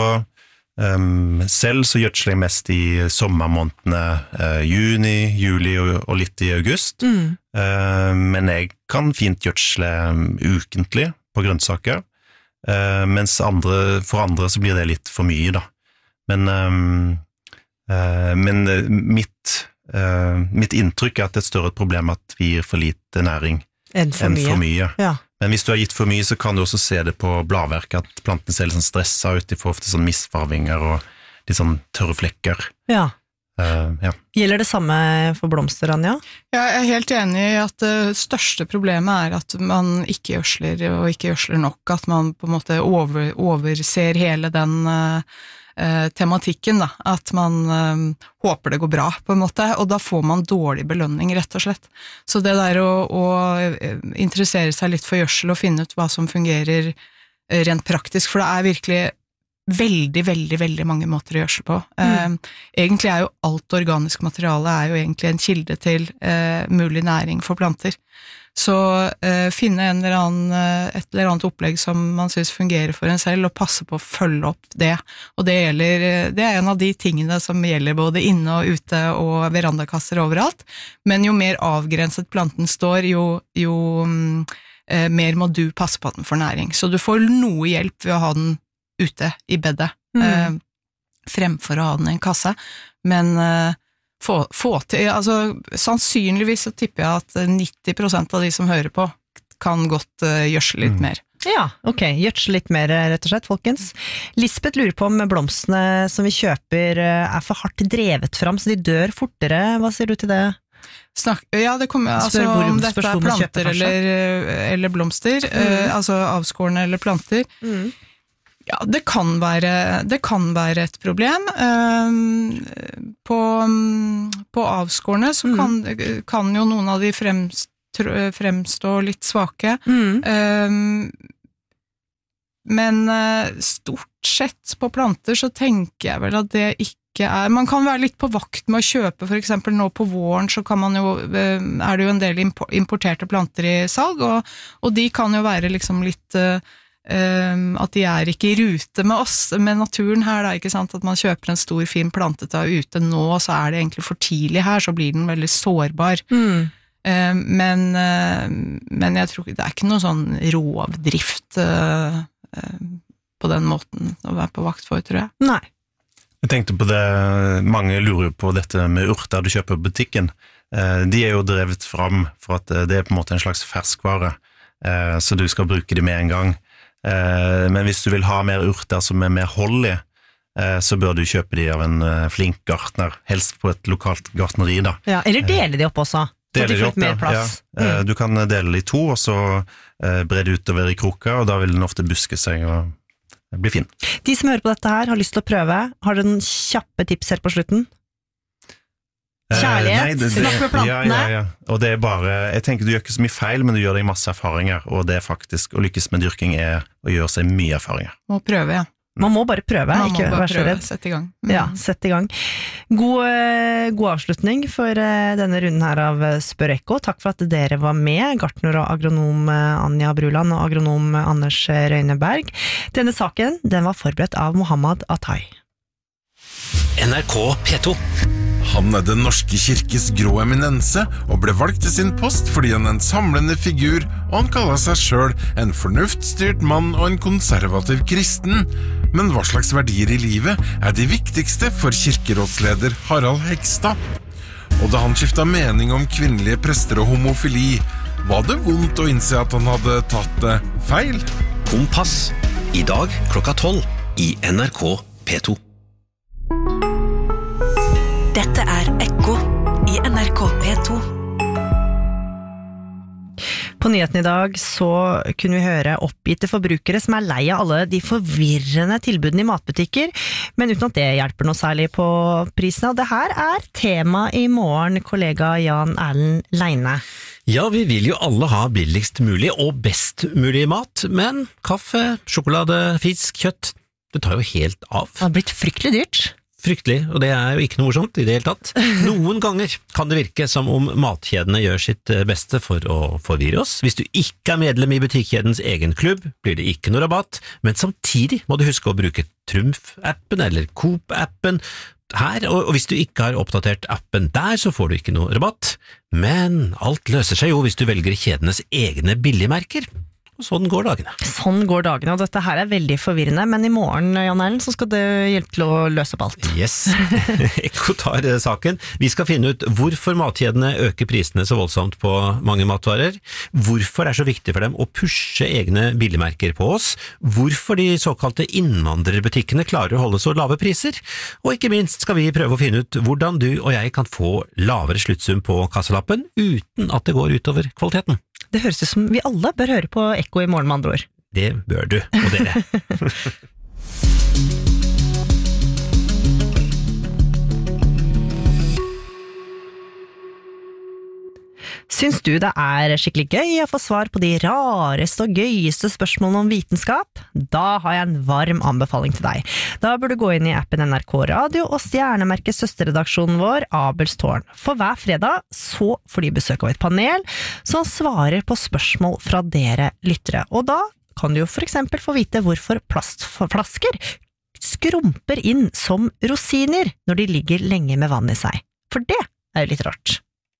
um, selv så gjødsler jeg mest i sommermånedene eh, juni, juli og, og litt i august. mm. Eh, men jeg kan fint gjødsle ukentlig på grønnsaker, eh, mens andre, for andre så blir det litt for mye da. Men, um, eh, men mitt, eh, mitt inntrykk er at det er et større problem at vi gir for lite næring Enn for enn mye. for mye. Ja. Men hvis du har gitt for mye, så kan du også se det på bladverket, at plantene ser litt sånn stresset ut, de får ofte sånn misfarvinger og litt sånn tørre flekker. Ja. Uh, ja. Gjelder det samme for blomster, Anja? Jeg er helt enig i at det største problemet er at man ikke gjødsler og ikke gjødsler nok, at man på en måte over, overser hele den uh, uh, tematikken, da. At man uh, håper det går bra, på en måte, og da får man dårlig belønning, rett og slett. Så det der å, å interessere seg litt for gjødsel og finne ut hva som fungerer rent praktisk, for det er virkelig veldig, veldig, veldig mange måter å gjødsle på. Mm. Eh, egentlig er jo alt organisk materiale er jo egentlig en kilde til eh, mulig næring for planter. Så eh, finne en eller annen, et eller annet opplegg som man synes fungerer for en selv, og passe på å følge opp det. Og det gjelder, det er en av de tingene som gjelder både inne og ute og verandakasser overalt. Men jo mer avgrenset planten står, jo, jo eh, mer må du passe på at den får næring. Så du får noe hjelp ved å ha den ute i bedet, mm. eh, fremfor å ha den i en kasse, men eh, få, få til, altså sannsynligvis så tipper jeg at nitti prosent av de som hører på kan godt eh, gjødsle litt mm. mer. Ja, ok, gjødsle litt mer rett og slett, folkens. Lisbeth lurer på om blomstene som vi kjøper er for hardt drevet fram, så de dør fortere. Hva sier du til det? Snak, ja, det kommer, altså hvor, om dette er planter eller, eller blomster, mm. eh, altså avskårne eller planter. Mm. Ja, det kan være, det kan være et problem. På, på avskårne så kan, kan jo noen av de fremst, fremstå litt svake. Mm. Men stort sett på planter så tenker jeg vel at det ikke er, man kan være litt på vakt med å kjøpe, for eksempel nå på våren så kan man jo, er det jo en del importerte planter i salg, og, og de kan jo være liksom litt Um, at de er ikke i rute med oss, med naturen her, da, ikke sant? At man kjøper en stor fin plante til å være ute nå, så er det egentlig for tidlig her, så blir den veldig sårbar. Mm. Um, men, uh, men jeg tror det er ikke noe sånn rovdrift uh, uh, på den måten å være på vakt for, tror jeg. Nei. Jeg tenkte på det, mange lurer på dette med urter du kjøper på butikken. Uh, de er jo drevet fram for at det er på en måte en slags ferskvare, uh, så du skal bruke de med en gang. Men hvis du vil ha mer urter som er mer hold i, så bør du kjøpe de av en flink gartner, helst på et lokalt gartneri da. Ja, eller dele de opp også, så de får litt mer plass. Ja. Mm. Du kan dele de to, og så bre det utover i kroker, og da vil den ofte buske seg og bli fin. De som hører på dette her har lyst til å prøve, har du noen kjappe tips helt på slutten? Kjærlighet, Nei, det, det, snakk med plantene. Ja, ja, ja. Og det er bare, jeg tenker du gjør ikke så mye feil, men du gjør deg masse erfaringer, og det er faktisk, å lykkes med dyrking er å gjøre seg mye erfaringer. Må prøve, ja. Man må bare prøve, Man ikke må bare være så redd. Sett i gang. Mm. Ja, sett i gang. God, god avslutning for denne runden her av Spør Ekko. Takk for at dere var med, gartner og agronom Anja Bruland og agronom Anders Røyneberg. Denne saken, den var forberedt av Mohammed Atai. N R K P to. Han er den norske kirkes grå eminense, og ble valgt til sin post fordi han er en samlende figur, og han kaller seg selv en fornuftstyrt mann og en konservativ kristen. Men hva slags verdier i livet er de viktigste for kirkerådsleder Harald Hegstad? Og da han skiftet mening om kvinnelige prester og homofili, var det vondt å innse at han hadde tatt det feil? Kompass. I dag klokka tolv i N R K P to. Dette er Ekko i N R K P to. På nyheten i dag så kunne vi høre oppgitte forbrukere som er lei av alle de forvirrende tilbudene i matbutikker, men uten at det hjelper noe særlig på prisene. Og det her er tema i morgen, kollega Jan Erlend Leine. Ja, vi vil jo alle ha billigst mulig og best mulig mat, men kaffe, sjokolade, fisk, kjøtt, det tar jo helt av. Det har blitt fryktelig dyrt. Fryktelig, og det er jo ikke noe morsomt i det hele tatt. Noen ganger kan det virke som om matkjedene gjør sitt beste for å forvirre oss. Hvis du ikke er medlem i butikkjedens egen klubb, blir det ikke noe rabatt, men samtidig må du huske å bruke Trumf-appen eller Coop-appen her, og hvis du ikke har oppdatert appen der, så får du ikke noe rabatt. Men alt løser seg jo hvis du velger kjedenes egne billigmerker. Og sånn går dagene. Sånn går dagene, og dette her er veldig forvirrende, men i morgen, Jan Erlend, så skal det hjelpe til å løse opp alt. Yes, Ekko tar saken. Vi skal finne ut hvorfor matkjedene øker prisene så voldsomt på mange matvarer, hvorfor det er så viktig for dem å pushe egne billigmerker på oss, hvorfor de såkalte innvandrerbutikkene klarer å holde så lave priser, og ikke minst skal vi prøve å finne ut hvordan du og jeg kan få lavere sluttsum på kassalappen uten at det går utover kvaliteten. Det høres ut som vi alle bør høre på Ekko i morgen med andre ord. Det bør du, og dere. Syns du det er skikkelig gøy å få svar på de rareste og gøyeste spørsmålene om vitenskap? Da har jeg en varm anbefaling til deg. Da bør du gå inn i appen N R K Radio og stjernemerke søsterredaksjonen vår, Abels Tårn. For hver fredag så får de besøk av et panel som svarer på spørsmål fra dere lyttere. Og da kan du jo for eksempel få vite hvorfor plastflasker skrumper inn som rosiner når de ligger lenge med vann i seg. For det er jo litt rart.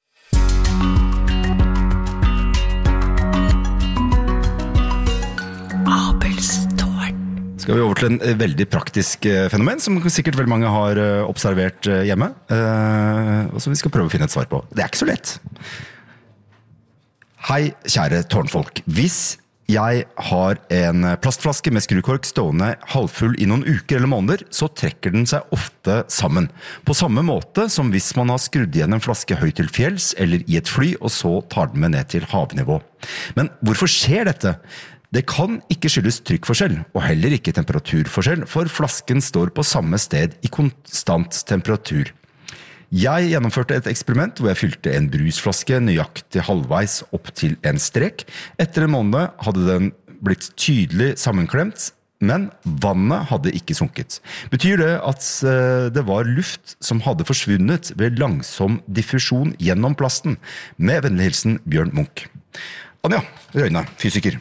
Skal vi over til en veldig praktisk fenomen som sikkert veldig mange har observert hjemme, og som vi skal prøve å finne et svar på. Det er ikke så lett. Hei, kjære tårnfolk. Hvis jeg har en plastflaske med skrukork stående halvfull i noen uker eller måneder, så trekker den seg ofte sammen. På samme måte som hvis man har skrudd igjen en flaske høyt til fjells eller i et fly, og så tar den med ned til havnivå. Men hvorfor skjer dette? Det kan ikke skyldes trykkforskjell, og heller ikke temperaturforskjell, for flasken står på samme sted i konstant temperatur. Jeg gjennomførte et eksperiment hvor jeg fylte en brusflaske nøyaktig halvveis opp til en strek. Etter en måned hadde den blitt tydelig sammenklemt, men vannet hadde ikke sunket. Betyr det at det var luft som hadde forsvunnet ved langsom diffusjon gjennom plasten? Med vennlig hilsen Bjørn Munch. Anja Røyne, fysiker.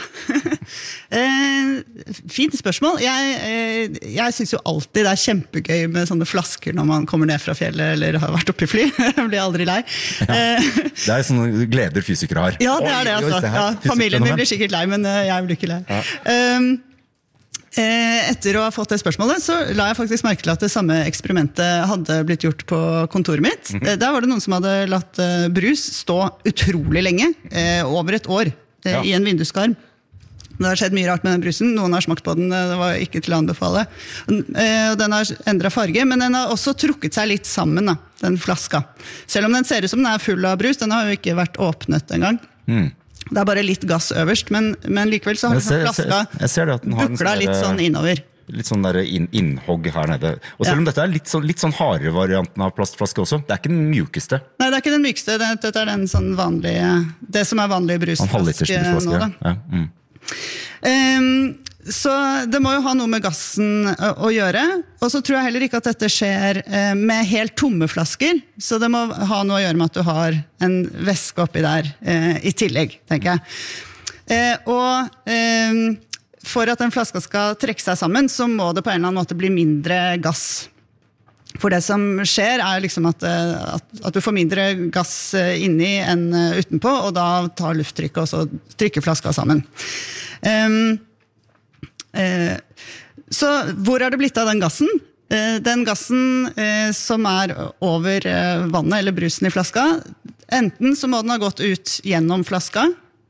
eh, fint spørsmål. Jeg, eh, jeg synes jo alltid det er kjempegøy med sånne flasker når man kommer ned fra fjellet eller har vært oppe i fly. Jeg blir aldri lei. Ja, det er sånne gleder fysikere har. Ja, det er det, altså. Ja, familien min blir sikkert lei, men jeg blir ikke lei. Ja. Um, Etter å ha fått det spørsmålet, så la jeg faktisk merke til at det samme eksperimentet hadde blitt gjort på kontoret mitt. Mm-hmm. Der var det noen som hadde latt brus stå utrolig lenge, over et år, ja. I en vinduskarm. Det har skjedd mye rart med den brusen. Noen har smakt på den, det var ikke til å anbefale. Den har endret farge, men den har også trukket seg litt sammen, da, den flaska. Selv om den ser ut som den er full av brus, den har jo ikke vært åpnet en gang. Mm. Det er bare litt gass øverst, men, men likevel så har ser, flaska jeg ser, jeg bukla litt sånn innover. Litt sånn der inn, innhogg her nede. Og selv om ja. Dette er litt sånn, litt sånn hardere varianten av plastflaske også, det er ikke den mjukeste. Nei, det er ikke den mykeste, dette er den sånn vanlige, det som er vanlig brusflaske nå da. Ja. Mm. Um, så det må jo ha noe med gassen å, å gjøre, og så tror jeg heller ikke at dette skjer uh, med helt tomme flasker, så det må ha noe å gjøre med at du har en væske oppi der uh, i tillegg, tenker jeg. Uh, og um, for at en flaske skal trekke seg sammen, så må det på en eller annen måte bli mindre gass. For det som skjer er liksom at, at, at du får mindre gass inni enn utenpå, og da tar lufttrykket og så trykker flaska sammen. Um, uh, så hvor er det blitt av den gassen? Uh, den gassen uh, som er over uh, vannet eller brusen i flaska, enten så må den ha gått ut gjennom flaska,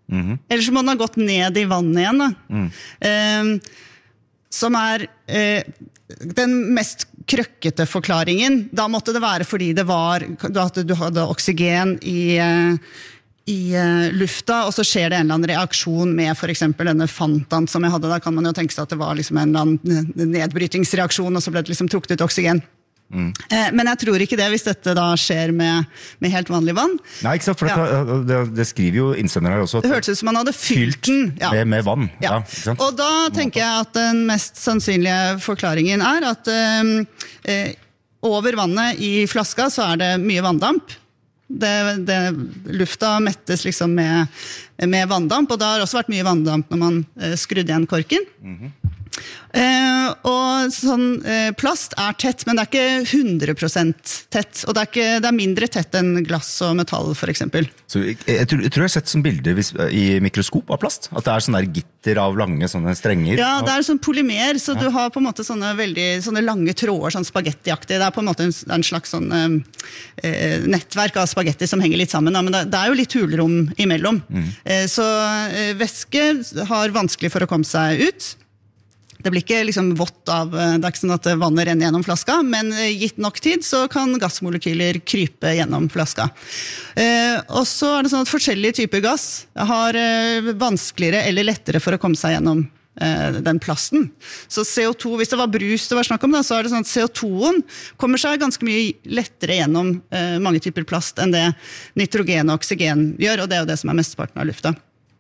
Mm-hmm. Eller så må den ha gått ned i vannet igjen, da. Mm. Eh, som er eh, den mest krøkkete forklaringen. Da måtte det være fordi det var, at du hadde oksygen i... Eh, i uh, lufta, og så skjer det en eller annen reaksjon med for eksempel denne Fantaen som jeg hadde, da kan man jo tenke seg at det var liksom en eller annen nedbrytingsreaksjon, og så ble det liksom trukket ut oksygen. Mm. Uh, men jeg tror ikke det hvis dette da skjer med, med helt vanlig vann. Nei, ikke sant, for ja. det, det, det skriver jo innsendere her også. Det hørtes ut som man hadde fylt den. Ja. Med, med vann. Ja. Ja, ikke sant? Og da tenker jeg at den mest sannsynlige forklaringen er at uh, uh, over vannet i flaska så er det mye vanndamp. Det, det, lufta mettes liksom med, med vanndamp, og det har også vært mye vanndamp når man eh, skrudde igjen korken. Mm-hmm. Eh, og sånn eh, plast er tett, men det er ikke hundre prosent tett, og det er, ikke, det er mindre tett enn glass og metall for eksempel. Så jeg, jeg, tror, jeg tror jeg har sett som bilder hvis, i mikroskop av plast, at det er sånne der gitter av lange sånne strenger. Ja, det er sånn polymer, så ja. Du har på en måte sånne veldig sånne lange tråder, sånn spagettiaktig. Det er på en måte en, en slags sånn eh, nettverk av spagetti som henger litt sammen, men det, det er jo litt hulrom imellom. Mm. Eh, så eh, væske har vanskelig for å komme seg ut. Det blir ikke liksom vått av, det er ikke sånn at vannet renner gjennom flaska, men gitt nok tid så kan gassmolekyler krype gjennom flaska. Eh, og så er det sånn at forskjellige typer gass har eh, vanskeligere eller lettere for å komme seg gjennom eh, den plasten. Så C O to, hvis det var brus det var snakk om, da, så er det sånn at C O to-en kommer seg ganske mye lettere gjennom eh, mange typer plast enn det nitrogen og oksygen gjør, og det er jo det som er mesteparten av lufta.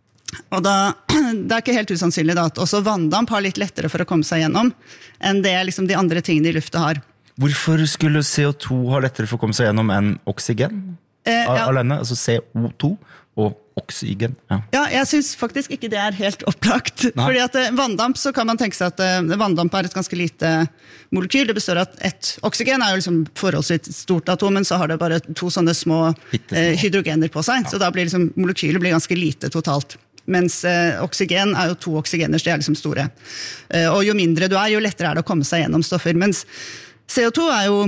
Og da, det er ikke helt usannsynlig da, at også vanndamp har litt lettere for å komme seg gjennom enn det liksom de andre tingene i lufta har. Hvorfor skulle C O to ha lettere for å komme seg gjennom enn oksygen? Eh, ja. Alene, altså C O to og oksygen. Ja, ja jeg synes faktisk ikke det er helt opplagt. Nei. Fordi at eh, vanndamp, så kan man tenke seg at eh, vanndamp er et ganske lite molekyl. Det består av at et oksygen er jo liksom forholdsvis stort atom, men så har det bare to sånne små eh, hydrogener på seg. Ja. Så da blir liksom, molekylet blir ganske lite totalt. Mens eh, oksygen er jo to oksygener, så de er liksom store. Eh, og jo mindre du er, jo lettere er det å komme seg gjennom stoffer. Mens C O to er jo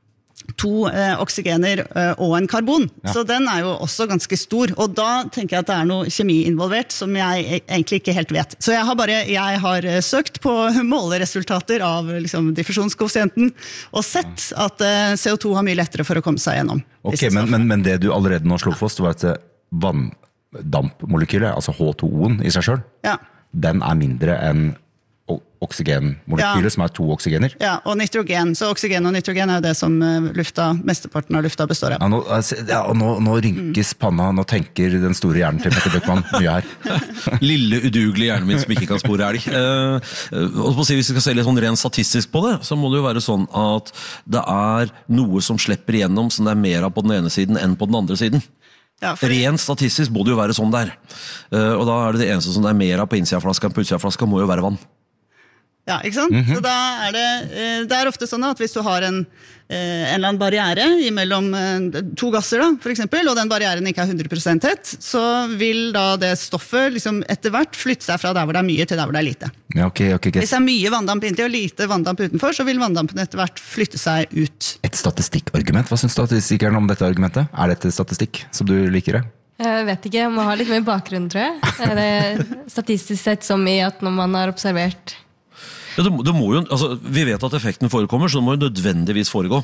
to eh, oksygener eh, og en karbon, ja. Så den er jo også ganske stor. Og da tenker jeg at det er noe kjemi involvert som jeg egentlig ikke helt vet. Så jeg har bare jeg har søkt på måleresultater av liksom, diffusjonskoeffisienten og sett at eh, C O to har mye lettere for å komme seg gjennom. Ok, men, men, men det du allerede nå slår fast, var at vann dampmolekylet, altså H to O-en i seg selv, ja. Den er mindre enn oksygenmolekylet, ja. Som er to oksygener. Ja, og nitrogen. Så oksygen og nitrogen er jo det som lufta, mesteparten av lufta består av. Ja, nå, ja, nå, nå rynkes mm. panna, nå tenker den store hjernen til Petter Bøckmann mye her. Lille udugelige hjernen min som ikke kan spore elg. Eh, og på å si, hvis vi skal se litt sånn rent statistisk på det, så må det jo være sånn at det er noe som slipper igjennom som det er mer av på den ene siden enn på den andre siden. Ja, for... Rent statistisk må det jo være sånn der. Uh, og da er det det eneste som det er mer av på innsida av flaska enn på utsida av flaska, må jo være vann. Ja, ikke sant? Mm-hmm. Så da er det, det er ofte sånn at hvis du har en, en eller annen barriere mellom to gasser, da, for eksempel, og den barrieren ikke er hundre prosent tett, så vil da det stoffet liksom etter hvert flytte seg fra der hvor det er mye til der hvor det er lite. Ja, okay, okay, okay. Hvis det er mye vanndamp inntil og lite vanndamp utenfor, så vil vanndampen etter hvert flytte seg ut. Et statistikkargument, hva synes statistikeren om dette argumentet? Er dette statistikk som du liker det? Jeg vet ikke, man må ha litt mer bakgrunn, tror jeg. Er det statistisk sett som i at når man har observert... Ja, det, det må jo, altså, vi vet at effekten forekommer, så det må jo nødvendigvis foregå.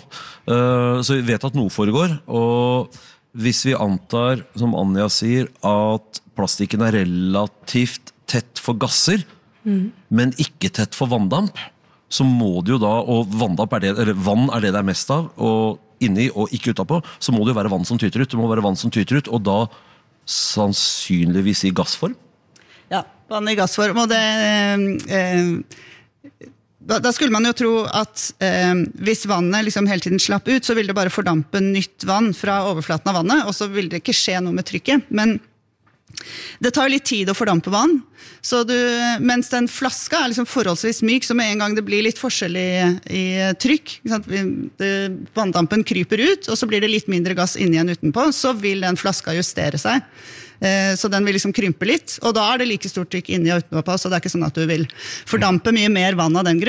Uh, så vi vet at noe foregår, og hvis vi antar, som Anja sier, at plastikken er relativt tett for gasser, mm. men ikke tett for vanndamp, så må det jo da, og vanndamp er det, eller vann er det det er mest av, og inni og ikke utapå, så må det jo være vann som tyter ut. Det må være vann som tyter ut, og da sannsynligvis i gassform. Ja, vann i gassform, og det... Eh, Da, da skulle man jo tro at eh, hvis vannet liksom hele tiden slapp ut, så vil det bare fordampe nytt vann fra overflaten av vannet, og så vil det ikke skje noe med trykket. Men det tar litt tid å fordampe vann, så du, mens den flaska er liksom forholdsvis myk, så med en gang det blir litt forskjell i, i trykk, ikke sant? Det, vanndampen kryper ut, og så blir det litt mindre gass inni igjen utenpå, så vil den flaska justere seg. Så den vil liksom krympe litt, og da er det like stort trykk inni og utenpå, så det er ikke sånn at du vil fordampe mye mer vann av den grunn.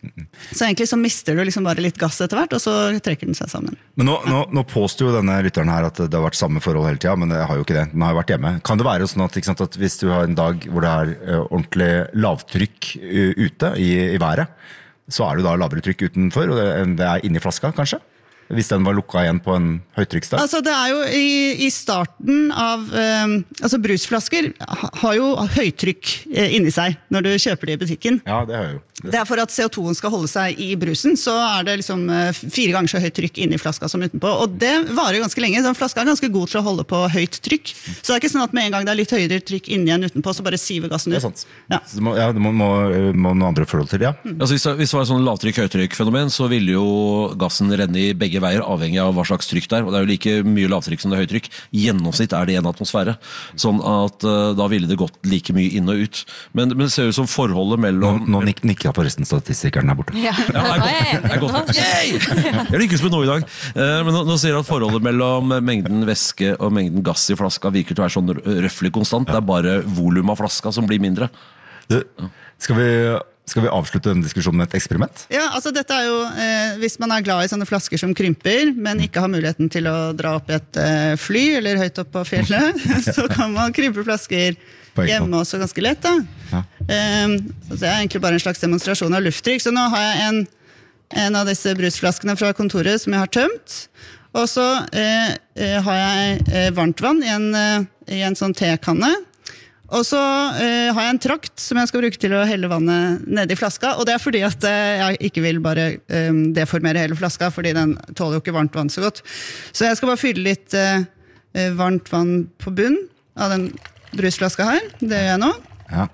Så egentlig så mister du liksom bare litt gass etter hvert, og så trekker den seg sammen. Men nå, nå, nå påstår jo denne lytteren her at det har vært samme forhold hele tiden, men det har jo ikke det. Den har jo vært hjemme. Kan det være sånn at, ikke sant, at hvis du har en dag hvor det er uh, ordentlig lavtrykk uh, ute i, i været, så er det da lavere trykk utenfor, og det, det er inni flaska, kanskje? Hvis den var lukket igjen på en høytrykksdag? Altså det er jo i, i starten av um, altså brusflasker har jo høytrykk eh, inni seg når du kjøper det i butikken. Ja, det har jo. Det. det er for at C O to-en skal holde seg i brusen, så er det liksom uh, fire ganger så høyt trykk inni flaska som utenpå. Og det varer ganske lenge. Den flaska er ganske god til å holde på høyt trykk. Så det er ikke sånn at med en gang det er litt høyere trykk inni enn utenpå, så bare siver gassen ut. Det er sant. Ja. Så det må, ja, det må, må, må noen andre forhold til, ja. Mm. Altså, hvis, det, hvis det var et sånn lavtrykk-høytrykk-fenomen, så ville jo gassen renne i begge veier, avhengig av hva slags trykk det er, og det er jo like mye lavtrykk som det er høytrykk. Gjennomsnitt er det en atmosfære, sånn at uh, da ville det gått like mye inn og ut. Men, men det ser ut som forholdet mellom... Nå, nå nik nikker jeg forresten statistikeren her borte. Ja, ja jeg er godt. Jeg lykkes med noe i dag. Uh, men nå, nå ser jeg at forholdet mellom mengden væske og mengden gass i flaska virker til å være sånn røffelig konstant. Det er bare volum av flaska som blir mindre. Du, skal vi... Skal vi avslutte denne diskusjonen med et eksperiment? Ja, altså dette er jo, eh, hvis man er glad i sånne flasker som krymper, men ikke har muligheten til å dra opp i et eh, fly, eller høyt opp på fjellet, så kan man krympe flasker hjemme også ganske lett. Da. Ja. Eh, det er egentlig bare en slags demonstrasjon av lufttrykk, så nå har jeg en, en av disse brusflaskene fra kontoret som jeg har tømt, og så eh, har jeg eh, varmt vann i en, eh, i en sånn tekanne. Og så eh, har jeg en trakt som jeg skal bruke til å helle vannet ned i flaska, og det er fordi at eh, jeg ikke vil bare eh, deformere hele flaska, fordi den tåler jo ikke varmt vann så godt. Så jeg skal bare fylle litt eh, varmt vann på bunn av den brusflaska her. Det gjør jeg nå. Ja.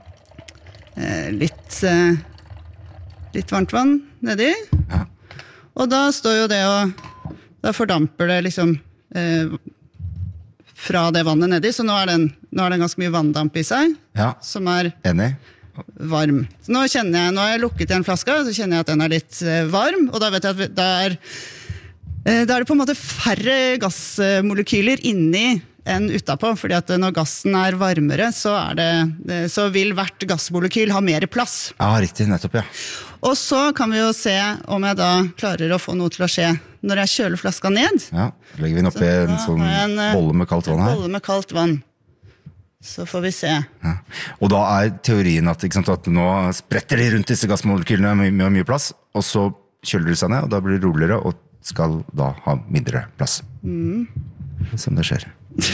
Eh, litt, eh, litt varmt vann nedi. Ja. Og da står jo det og da fordamper det liksom... Eh, fra det vannet nedi, så nå er, den, nå er den ganske mye vanndamp i seg, ja. Som er Enig. varm. Så nå kjenner jeg, nå har jeg lukket igjen flaska, så kjenner jeg at den er litt eh, varm, og da vet jeg at da er, eh, da er det på en måte færre gassmolekyler inni enn utapå, fordi at når gassen er varmere, så, er det, så vil hvert gassmolekyl ha mer plass. Ja, riktig, nettopp, ja. Og så kan vi jo se om jeg da klarer å få noe til å skje når jeg kjøler flaska ned. Ja, legger vi den opp i en sånn en, bolle med kaldt vann her. Bolle med kaldt vann. Så får vi se. Ja. Og da er teorien at, ikke sant, at nå spretter de rundt disse gassmolekylene med mye, mye plass, og så kjøler de seg ned, og da blir det roligere, og skal da ha mindre plass. Mm. Som det skjer.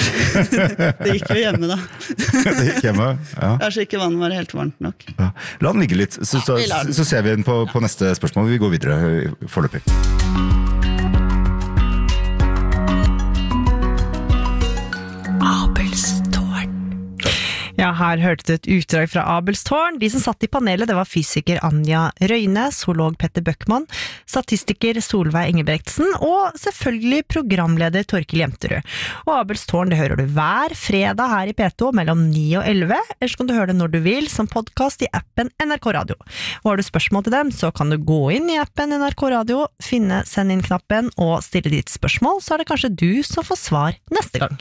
Det gikk jo hjemme da. Det gikk hjemme, ja. Kanskje ikke vannet var helt varmt nok. Ja. La den ligge litt, så, så, så ser vi den på, på neste spørsmål. Vi går videre foreløpig. Ja, her hørte du et utdrag fra Abelstårn. De som satt i panelet, det var fysiker Anja Røyne, zoolog Petter Bøckmann, statistiker Solveig Ingebretsen og selvfølgelig programleder Torkel Jemterud. Og Abelstårn, det hører du hver fredag her i P to mellom ni og elleve, ellers kan du høre det når du vil som podcast i appen N R K Radio. Og har du spørsmål til dem, så kan du gå inn i appen N R K Radio, finne send inn-knappen og stille ditt spørsmål, så er det kanskje du som får svar neste gang.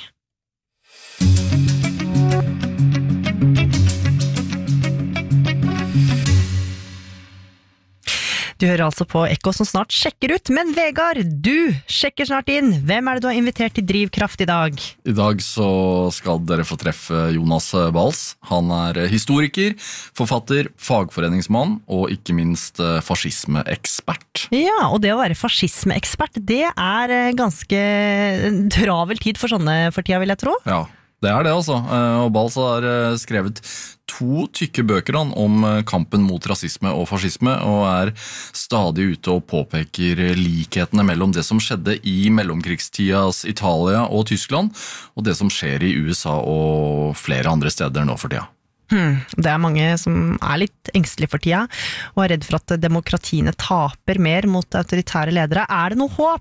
Du hører altså på Ekko som snart sjekker ut, men Vegard, du sjekker snart inn. Hvem er det du har invitert til Drivkraft i dag? I dag så skal dere få treffe Jonas Bals. Han er historiker, forfatter, fagforeningsmann og ikke minst fascismeekspert. Ja, og det å være fascismeekspert, det er ganske travel tid for sånne for tida, vil jeg tro. Ja, det er det altså. Og Bals har skrevet to tykke bøker om kampen mot rasisme og fascisme, og er stadig ute og påpeker likhetene mellom det som skjedde i mellomkrigstidas Italia og Tyskland, og det som skjer i U S A og flere andre steder nå for tida. Hmm, det er mange som er litt engstelige for tida, og er redd for at demokratiene taper mer mot autoritære ledere. Er det noe håp?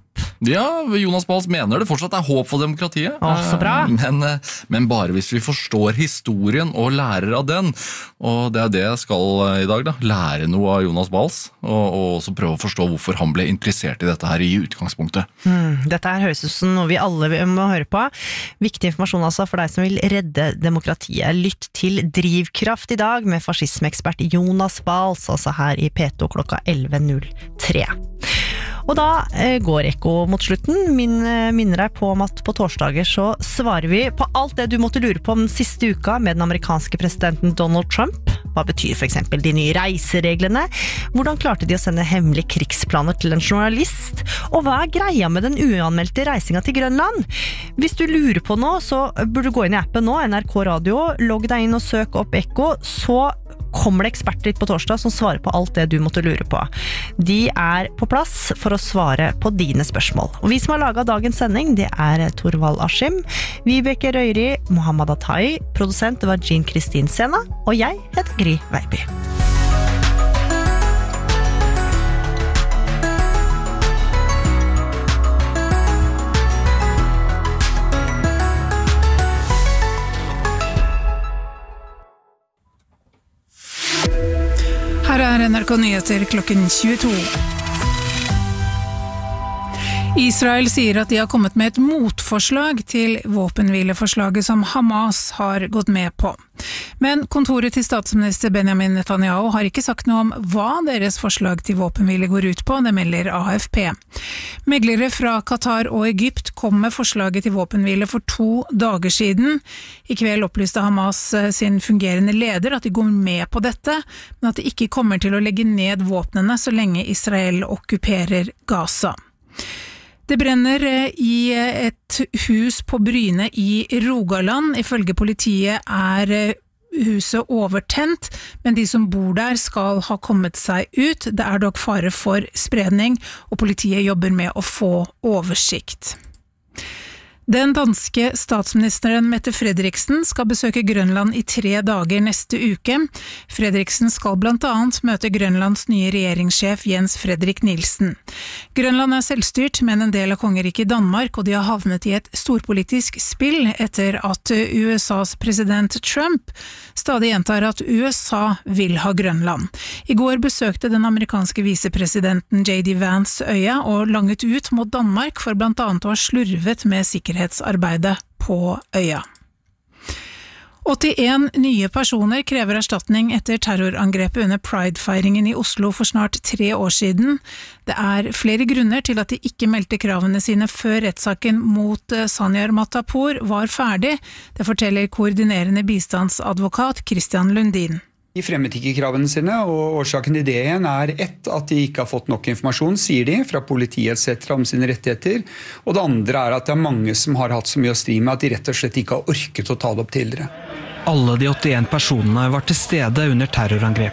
Ja, Jonas Bals mener det fortsatt er håp for demokratiet. Å, så bra. Men, men bare hvis vi forstår historien og lærer av den. Og det er det jeg skal i dag, da. Lære noe av Jonas Bals, og, og også prøve å forstå hvorfor han ble interessert i dette her i utgangspunktet. Mm, dette her høres ut som noe vi alle må høre på. Viktig informasjon altså for deg som vil redde demokratiet. Lytt til Drivkraft i dag med fascismeekspert Jonas Bals, altså her i P to klokka elleve null tre. Og da eh, går Ekko mot slutten. Min eh, minner deg på om at på torsdager så svarer vi på alt det du måtte lure på om den siste uka med den amerikanske presidenten Donald Trump. Hva betyr for eksempel de nye reisereglene? Hvordan klarte de å sende hemmelige krigsplaner til en journalist? Og hva er greia med den uanmeldte reisinga til Grønland? Hvis du lurer på noe, så burde du gå inn i appen nå, N R K Radio, logg deg inn og søk opp Ekko, så kommer det eksperter på torsdag som svarer på alt det du måtte lure på. De er på plass for å svare på dine spørsmål. Og vi som har laget dagens sending, det er Torvald Askim, Vibeke Røyri, Mohammed Atai, produsent var Jean Kristin Sena, og jeg heter Gry Veiby. Her er N R K Nyheter klokken tjueto. Israel sier at de har kommet med et motforslag til våpenhvileforslaget som Hamas har gått med på. Men kontoret til statsminister Benjamin Netanyahu har ikke sagt noe om hva deres forslag til våpenhvile går ut på, det melder A F P. Meglere fra Qatar og Egypt kom med forslaget til våpenhvile for to dager siden. I kveld opplyste Hamas sin fungerende leder at de går med på dette, men at de ikke kommer til å legge ned våpnene så lenge Israel okkuperer Gaza. Det brenner i et hus på Bryne i Rogaland. Ifølge politiet er huset overtent, men de som bor der skal ha kommet seg ut. Det er dog fare for spredning, og politiet jobber med å få oversikt. Den danske statsministeren Mette Frederiksen skal besøke Grønland i tre dager neste uke. Frederiksen skal blant annet møte Grønlands nye regjeringssjef Jens Fredrik Nielsen. Grønland er selvstyrt, men en del av kongeriket Danmark, og de har havnet i et storpolitisk spill etter at U S A's president Trump stadig gjentar at U S A vil ha Grønland. I går besøkte den amerikanske visepresidenten J D Vance øya og langet ut mot Danmark for blant annet å ha slurvet med sikkerhet. Sikkerhetsarbeidet på øya. åttien nye personer krever erstatning etter terrorangrepet under Pride-feiringen i Oslo for snart tre år siden. Det er flere grunner til at de ikke meldte kravene sine før rettssaken mot Sanyar Matapour var ferdig. Det forteller koordinerende bistandsadvokat Christian Lundin. De fremmet ikke kravene sine, og årsaken til det igjen er ett, at de ikke har fått nok informasjon, sier de, fra politiet et cetera om sine rettigheter. Og det andre er at det er mange som har hatt så mye å stri med at de rett og slett ikke har orket å ta det opp tidligere. Alle de åttien personene var til stede under terrorangrepet.